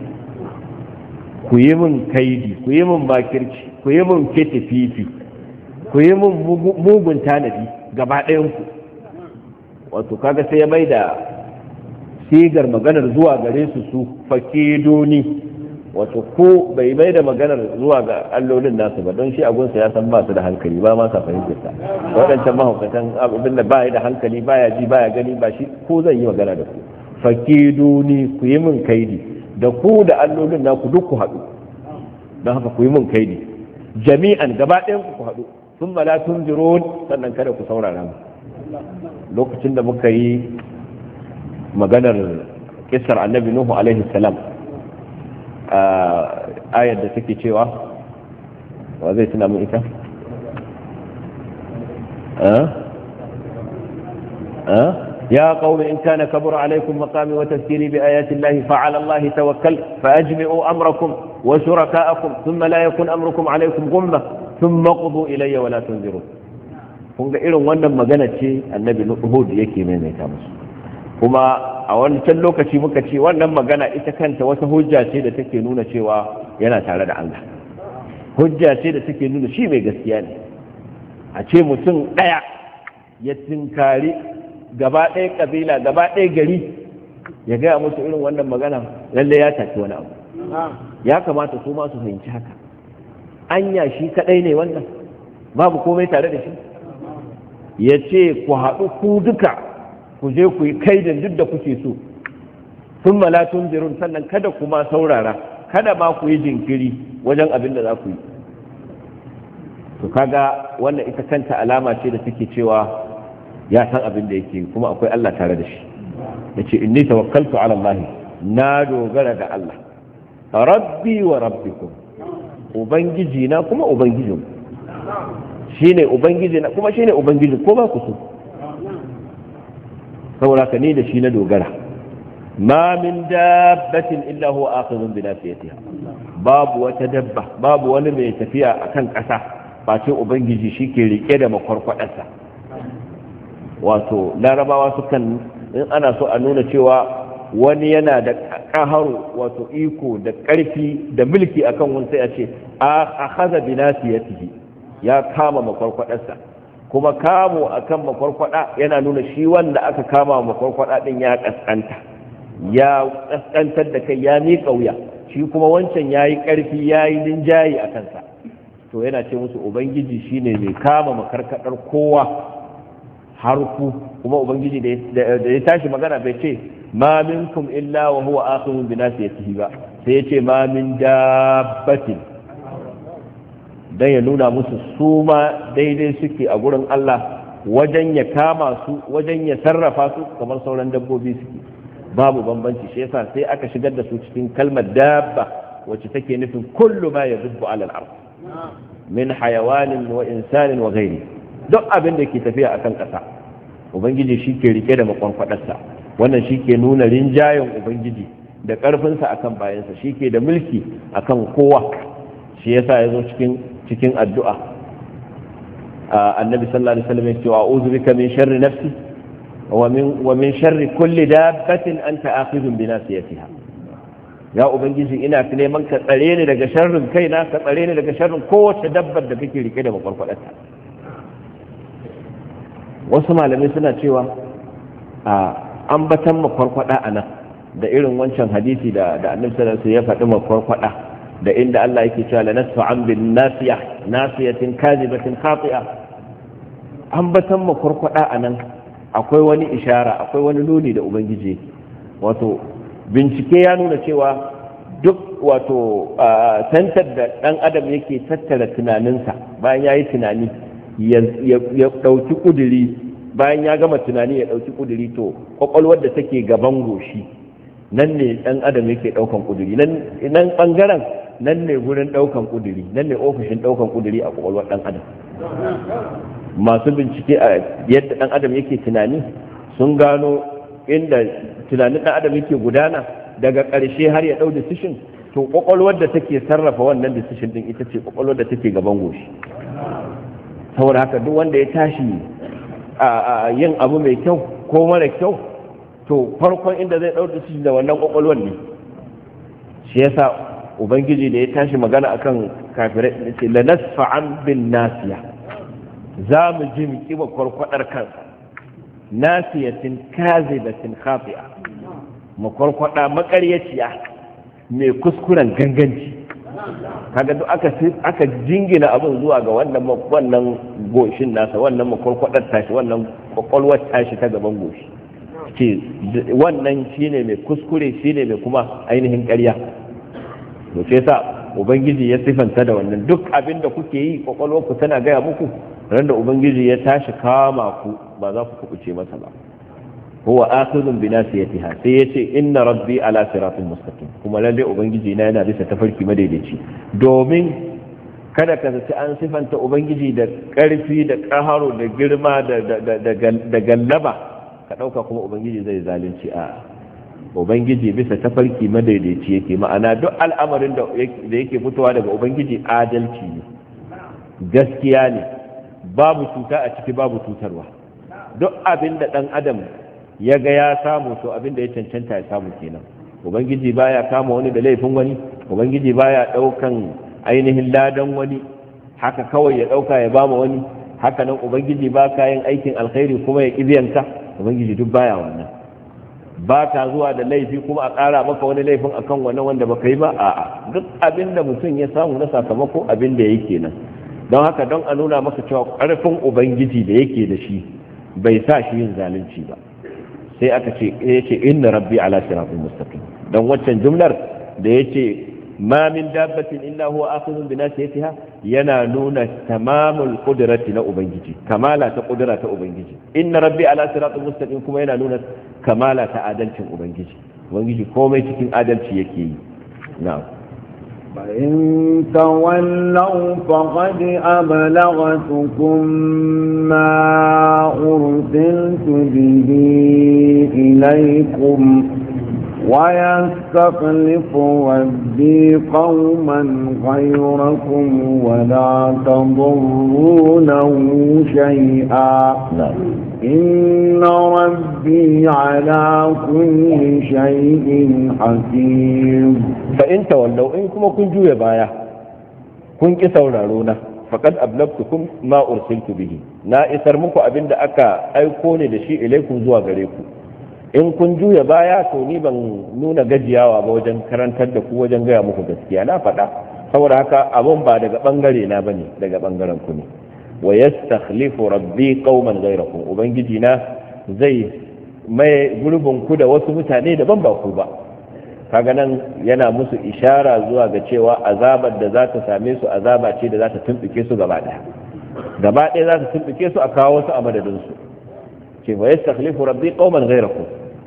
[SPEAKER 1] ku yi min kaidi ku yi min bakirci ku yi min kitififi ku yi min mugun tanadi gaba ɗayan ku wato kaga sai ya mai da sigar maganar zuwa gare su su fakiduni wato ko bai mai da maganar zuwa ga allolin nasu ba don shi agunsa ya san ba su da hankali ba ma sa fahimtar ta waɗancan mahaukatan abin da ba da hankali baya ji baya gani ba shi ko zan yi magana da ku fakiduni ku yi min kaidi da ku da allolin naku duk ku haɗu don haka ku yi min kaidi jami'an gaba ɗayan ku ku haɗu sun mala tun sannan kada ku saurara mu lokacin da muka yi maganar kisar annabi nuhu alaihi salam ayar da take cewa wa zai tuna mun ita ya qaumi in kana kabura alaikum maqami wa tazkiri bi ayati llahi fa ala allahi tawakkal fa ajmi'u amrakum wa shuraka'akum thumma la yakun amrukum alaikum ghumma thumma qudu ilayya wa la tunzirun kun ga irin wannan magana ce annabi nuhu yake maimaita musu kuma a wancan lokaci muka ce wannan magana ita kanta wata hujja ce da take nuna cewa yana tare da Allah hujja ce da take nuna shi mai gaskiya ne a ce mutum ɗaya ya tinkari gaba ɗaya ƙabila gaba ɗaya gari ya gaya musu irin wannan magana lalle ya tafi wani abu ya kamata su ma su fahimci haka anya shi kaɗai ne wannan babu komai tare da shi ya ce ku haɗu ku duka ku je ku yi kaidin duk da kuke so sun malatun jirun sannan kada ku ma saurara kada ma ku yi jinkiri wajen abin da za ku yi to kaga wannan ita kanta alama ce da take cewa ya san abin da yake kuma akwai Allah tare da shi yace inni tawakkaltu ala Allah na dogara ga Allah rabbi wa rabbikum ubangiji na kuma ubangijin shine ubangiji na kuma shine ubangiji ko ba ku so saboda ka ni da shi na dogara. ma min dabbatin illa huwa akhidhun bi nasiyatiha, babu wata dabba, babu wani mai tafiya akan ƙasa face ubangiji shi ke rike da makwarkwadarsa. wato larabawa sukan, in ana so a nuna cewa wani yana da ƙaharu, wato iko da ƙarfi da mulki akan wani, sai a ce a haza bi nasiyatihi, ya kama makwarkwadarsa. kuma kamo akan makwarkwada yana nuna shi wanda aka kama makwarkwada din ya kaskanta, ya kaskantar da kai, ya miƙa wuya. shi kuma wancan yayi ƙarfi, yayi linjayi a kansa. to yana ce musu ubangiji shine mai kama makarkadar kowa har ku. kuma ubangiji da ya tashi magana bai ce ma minkum illa wa huwa akhidun bi nasiyatihi ba, sai ya ce ma min dabbatin, dan ya nuna musu su ma daidai suke a gurin Allah wajen ya kama su, wajen ya sarrafa su kamar sauran dabbobi suke, babu bambanci. shi yasa sai aka shigar da su cikin kalmar dabba wacce take nufin kullu ma yadubbu ala al-ard min hayawanin wa insanin wa ghairi. duk abin da ke tafiya akan ƙasa ubangiji shi ke rike da makwankwadarsa. wannan shi ke nuna rinjayen ubangiji da ƙarfinsa akan bayansa, shi ke da mulki akan kowa. shi yasa ya zo cikin cikin addu'a annabi sallallahu alaihi wasallam ya ce a'udhu bika min sharri nafsi wa min wa min sharri kulli dabbatin anta akhidhun bi nasiyatiha. ya ubangiji ina neman ka tsare ni daga sharrin kaina, ka tsare ni daga sharrin kowace dabbar da kake rike da makwarkwadarta. wasu malamai suna cewa a ambatan makwarkwada anan da irin wancan hadisi da da annabi sallallahu alaihi wasallam ya faɗi makwarkwada, da inda Allah yake cewa la nasfa'an bin nasiyah nasiyatin kadhibatin khati'a. ambatan makwarkwada anan akwai wani ishara, akwai wani nuni da ubangiji. wato bincike ya nuna cewa duk wato tantar da dan adam yake tattara tunaninsa bayan ya yi tunani ya dauki kuduri, bayan ya gama tunani ya dauki kuduri, to kwakwalwar da take gaban goshi nan ne dan adam yake daukan kuduri, nan bangaren nan ne gurin daukan kuduri, nan ne ofishin daukan kuduri a kwakwalwar dan adam. masu bincike a yadda dan adam yake tunani sun gano inda tunanin dan adam yake gudana daga ƙarshe har ya dau decision, to kwakwalwar da take sarrafa wannan decision din ita ce kwakwalwar da take gaban goshi. saboda haka duk wanda ya tashi a yin abu mai kyau ko mara kyau, to farkon inda zai dau decision da wannan kwakwalwar ne. shi yasa ubangiji da ya tashi magana akan kafirai ce la nasfa'an bin nasiya, za mu ji mu kiba kwarkwadar kansa, nasiyatin kazibatin khafi'a, makwarkwada makaryaciya mai kuskuren ganganci. kaga duk aka aka jingina abin zuwa ga wannan wannan goshin nasa, wannan makwarkwadar tashi, wannan kwakwalwar tashi ta gaban goshi, ce wannan shine mai kuskure, shine mai kuma ainihin ƙarya. to sai sa ubangiji ya sifanta da wannan. duk abin da kuke yi kwakwalwarku tana gaya muku, ran da ubangiji ya tashi kama ku ba za ku kubuce masa ba. huwa akhidun bi nasiyatiha, sai yace inna rabbi ala siratin mustaqim, kuma lalle ubangiji na yana bisa tafarki madaidaici. domin kada ka zaci an sifanta ubangiji da karfi da kaharo da girma da da da gallaba ka dauka kuma ubangiji zai zalunci. a ubangiji bisa tafarki madaidaici yake, ma'ana duk al'amarin da yake fitowa daga ubangiji adalci ne, gaskiya ne, babu cuta a ciki, babu cutarwa. duk abin da dan adam ya ga ya samu, to abin da ya cancanta ya samu kenan. ubangiji baya kama wani da laifin wani, ubangiji baya daukan ainihin ladan wani haka kawai ya dauka ya bama wani. haka nan ubangiji ba kayan aikin alkhairi kuma ya kibiyanka, ubangiji duk baya wannan. ba ta zuwa da laifi kuma a ƙara maka wani laifin akan wannan wanda baka yi ba. a'a, duk abin da mutum ya samu na sakamako abin da yake nan. don haka don a nuna maka cewa ƙarfin ubangiji da yake da shi bai sa shi yin zalunci ba, sai aka ce yace inna rabbi ala siratin mustaqim. don waccan jumlar da yace ma min dabbatin illa huwa akhidhun bi nasiyatiha yana nuna tamamul qudrati na ubangiji, kamala ta kudura ta ubangiji. inna rabbi ala siratin mustaqim kuma yana nuna kamala ta adalcin ubangiji. ubangiji komai cikin adalci yake yi. na'am.
[SPEAKER 2] فإن تولوا فقد أبلغتكم ما أرسلت به إليكم ويستخلف ربي قوما غيركم ولا تضرونه شيئا إن ربي على كل شيء حكيم.
[SPEAKER 1] فإن تولوا إنكم كنتم يبايا كنت سورارون فقد أبلغتكم ما أرسلت به نا إسر مكو أبند أكا أيكوني دشي إليكم زوا غريكم in kun juya baya to ni ban nuna gajiyawa ba wajen karantar da ku wajen gaya muku gaskiya na faɗa saboda haka abun ba daga bangare na bane daga bangaren ku ne wa yastakhlifu rabbi qauman ghayrakum ubangiji na zai mai gurbin ku da wasu mutane daban ba ku ba kaga nan yana musu ishara zuwa ga cewa azabar da za ta same su azaba ce da za ta tumbuke su gaba ɗaya gaba ɗaya za ta tumbuke su a kawo su a madadin su ce wa yastakhlifu rabbi qauman ghayrakum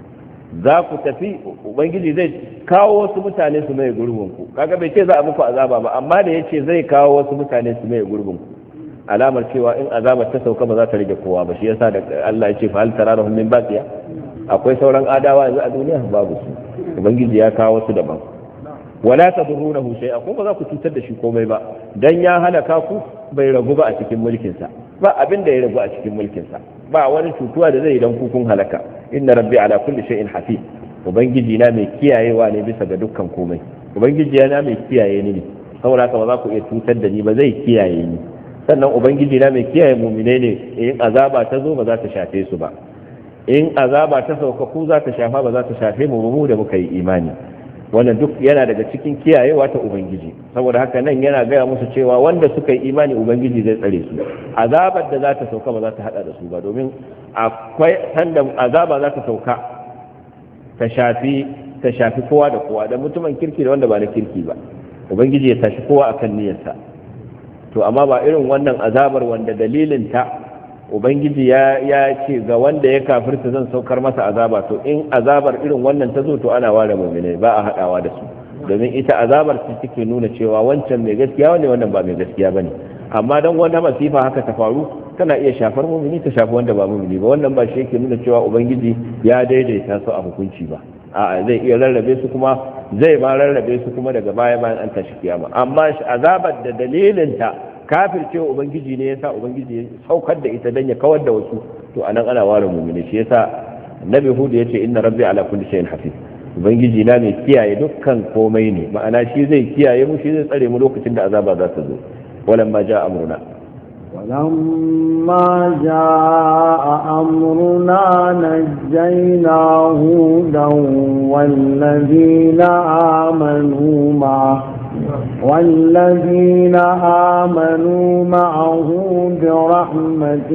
[SPEAKER 1] za ku tafi ubangiji zai kawo wasu mutane su mai gurbin ku kaga bai ce za a muku azaba ba amma da yace zai kawo wasu mutane su mai gurbin ku alamar cewa in azabar ta sauka ba za ta rage kowa ba shi yasa da Allah ya ce fa hal tarahum min baqiya akwai sauran adawa yanzu a duniya babu su ubangiji ya kawo su daban wala tadurrunahu shay'a ko ba za ku cutar da shi komai ba dan ya halaka ku bai ragu ba a cikin mulkin sa ba abin da ya ragu a cikin mulkin sa ba wani cutuwa da zai dan ku kun halaka inna rabbi ala kulli shay'in hafiz ubangiji na mai kiyayewa ne bisa ga dukkan komai ubangiji na mai kiyaye ni ne saboda haka ba za ku iya cutar da ni ba zai kiyaye ni sannan ubangiji na mai kiyaye mu'minai ne in azaba ta zo ba za ta shafe su ba in azaba ta sauka ku za ta shafa ba za ta shafe mu mu da muka yi imani wannan duk yana daga cikin kiyayewa ta ubangiji saboda haka nan yana gaya musu cewa wanda suka yi imani ubangiji zai tsare su azabar da za ta sauka ba za ta hada da su ba domin akwai sanda azaba za ta sauka ta shafi ta shafi kowa da kowa da mutumin kirki da wanda ba na kirki ba ubangiji ya tashi kowa akan niyyarsa to amma ba irin wannan azabar wanda dalilin ta ubangiji ya ya ce ga wanda ya kafirta zan saukar masa azaba to in azabar irin wannan ta zo to ana ware mu'minai ba a hadawa da su domin ita azabar ce take nuna cewa wancan mai gaskiya ne wannan ba mai gaskiya bane amma dan wanda masifa haka ta faru tana iya shafar mu'mini ta shafi wanda ba mu'mini ba wannan ba shi yake nuna cewa ubangiji ya daidaita su a hukunci ba a'a zai iya rarrabe su kuma zai ma rarrabe su kuma daga baya bayan an tashi kiyama amma azabar da dalilin ta kafircewa ubangiji ne yasa ubangiji ya saukar da ita dan ya kawar da wasu to anan ana ware mu'mini shi yasa annabi hud yace inna rabbi ala kulli shay'in hafiz ubangiji na mai kiyaye dukkan komai ne ma'ana shi zai kiyaye mu shi zai tsare mu lokacin da azaba za ta zo walamma jaa amruna
[SPEAKER 2] ولما جاء أمرنا نجينا هودا والذين آمنوا معه والذين آمنوا معه برحمة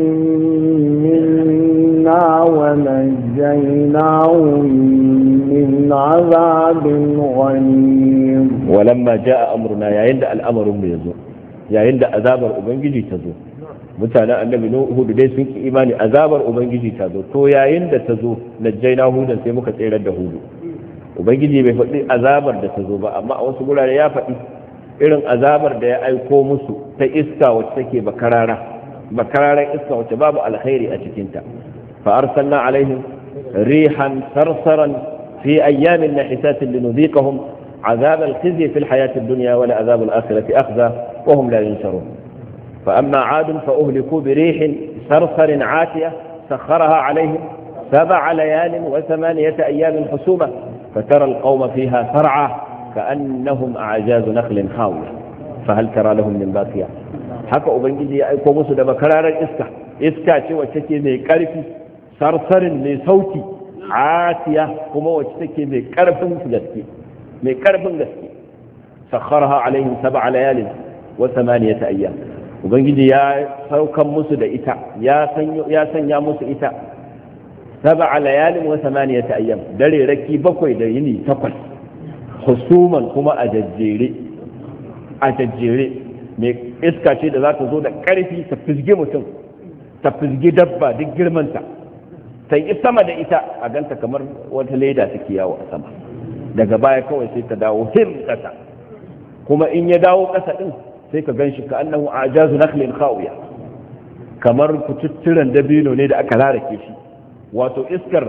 [SPEAKER 2] منا ونجيناهم من عذاب غليظ
[SPEAKER 1] ولما جاء أمرنا يا عند الأمر يزو يا عند أذاب أبنجي تزو mutanen annabi hudu dai sun ki imani azabar ubangiji ta zo to yayin da ta zo najjaina hudan sai muka tsere da hudu ubangiji bai faɗi azabar da ta zo ba amma a wasu gurare ya faɗi irin azabar da ya aiko musu ta iska wacce take bakarara bakararan iska wacce babu alkhairi a cikinta fa arsalna alaihim rihan sarsaran fi ayyamin nahisatin linudhiqahum azab alkhizyi fi alhayati ad-dunya wa la azab al-akhirati akhza wa hum la yunsarun فأما عاد فأهلكوا بريح صرصر عاتية سخرها عليهم سبع ليال وثمانية أيام حسومة فترى القوم فيها فرعى كأنهم أعجاز نخل خاوية فهل ترى لهم من باقية haka ubangiji ya aiko musu da bakararar iska iska ce wacce take mai karfi sarsarin mai sauti atiya kuma wacce take mai karfin gaske mai karfin gaske sakharha alaihim sab'a layalin wa thamaniyata ayyam ubangiji ya saukan musu da ita ya sanya musu ita sab'a layalin wa thamaniyata ayyam dare raki bakwai da yini takwas husuman kuma a jajjere a jajjere mai iska ce da za ta zo da karfi ta fizgi mutum ta fizgi dabba duk girmanta ta yi sama da ita a ganta kamar wata leda take yawo a sama daga baya kawai sai ta dawo him kasa kuma in ya dawo kasa din sai ka ganshi ka annahu ajazu nakhlin khawiya kamar kututturan dabino ne da aka rarake shi wato iskar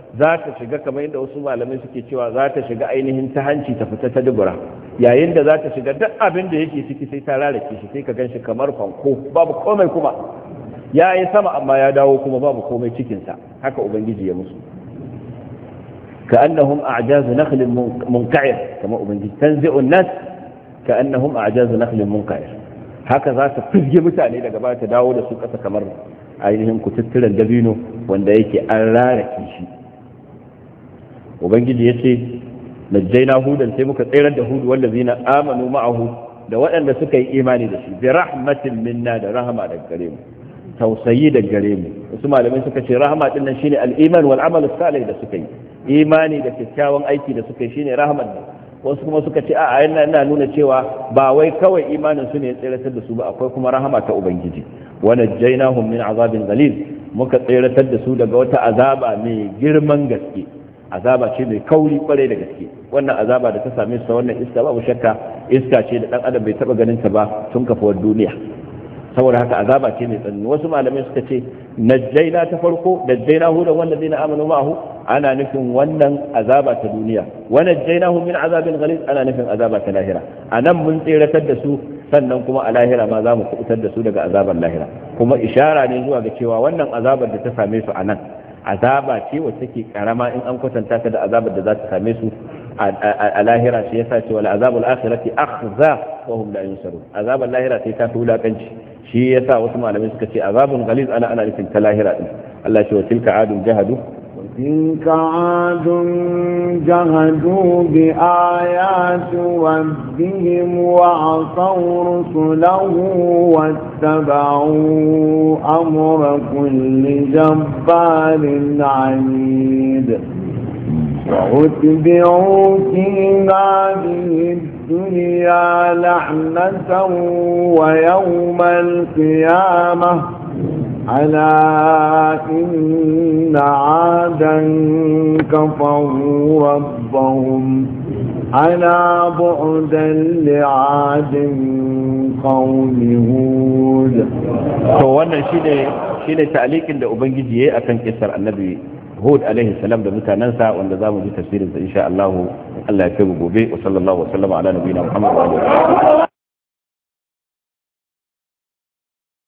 [SPEAKER 1] za ta shiga kamar yadda wasu malamai suke cewa za ta shiga ainihin ta hanci ta fita ta dubura, yayin da za ta shiga duk abin da yake ciki sai ta rarake shi sai ka gan shi kamar fanko babu komai, kuma ya yi sama amma ya dawo kuma babu komai cikinsa. Haka ubangiji ya musu كأنهم أعجاز نخل منقعر كما أبنجي تنزع الناس كأنهم أعجاز نخل منقعر هكذا تفجي متعني لقبات داود سوكة كمر ainihin kututturen dabino wanda yake an rarake shi. Ubangiji ya ce najjaina hudan sai muka tsayar da hudu wallazina amanu ma'ahu da waɗanda suka yi imani da shi bi rahmatin minna da rahama daga gare mu, tausayi daga gare mu. Wasu malamai suka ce rahama din nan shine al-iman wal amal salih da suka yi, imani da kyakkyawan aiki da suka yi shine rahmat ne. Wasu kuma suka ce a'a yana ina nuna cewa ba wai kawai imanin su ne ya tsiratar da su ba, akwai kuma rahama ta ubangiji. wa najjaynahum min azabin ghalid muka tsiratar da su daga wata azaba mai girman gaske, azaba ce mai kauri kwarai da gaske. Wannan azaba da ta same su wannan iska babu shakka iska ce da dan adam bai taba ganin ta ba tun kafuwar duniya, saboda haka azaba ce mai tsanani. Wasu malamai suka ce najjaina ta farko najjainahu da wanda zai na amanu ma'ahu ana nufin wannan azaba ta duniya, wa najjainahu min azabin ghalid ana nufin azaba ta lahira. anan mun tsiratar da su, sannan kuma a lahira ma za mu kubutar da su daga azabar lahira. Kuma ishara ne zuwa ga cewa wannan azabar da ta same su anan azaba ce wacce take karama in an kwatanta ta da azabar da za ta same su a lahira. Shi yasa ce wal azabul akhirati akhza wa hum la yunsarun, azabar lahira sai ta fi wulakanci. shi yasa wasu malamai suka ce azabun ghaliz ana ana nufin ta lahira din. Allah ce wa tilka adun jahadu
[SPEAKER 2] تلك عاد جهدوا بآيات ربهم وعصوا رسله واتبعوا أمر كل جبار عنيد واتبعوا في هذه الدنيا لعنة ويوم القيامة ألا إن عادا كفروا ربهم ألا بعدا لعاد قوم هود.
[SPEAKER 1] wannan shine shine ta'liqin da ubangiji yayi akan kissar annabi Hud alaihi salam da mutanansa, wanda zamu ji tafsirin sa insha Allah Allah ya kai gobe. wa sallallahu wa sallama ala nabiyina Muhammad wa alihi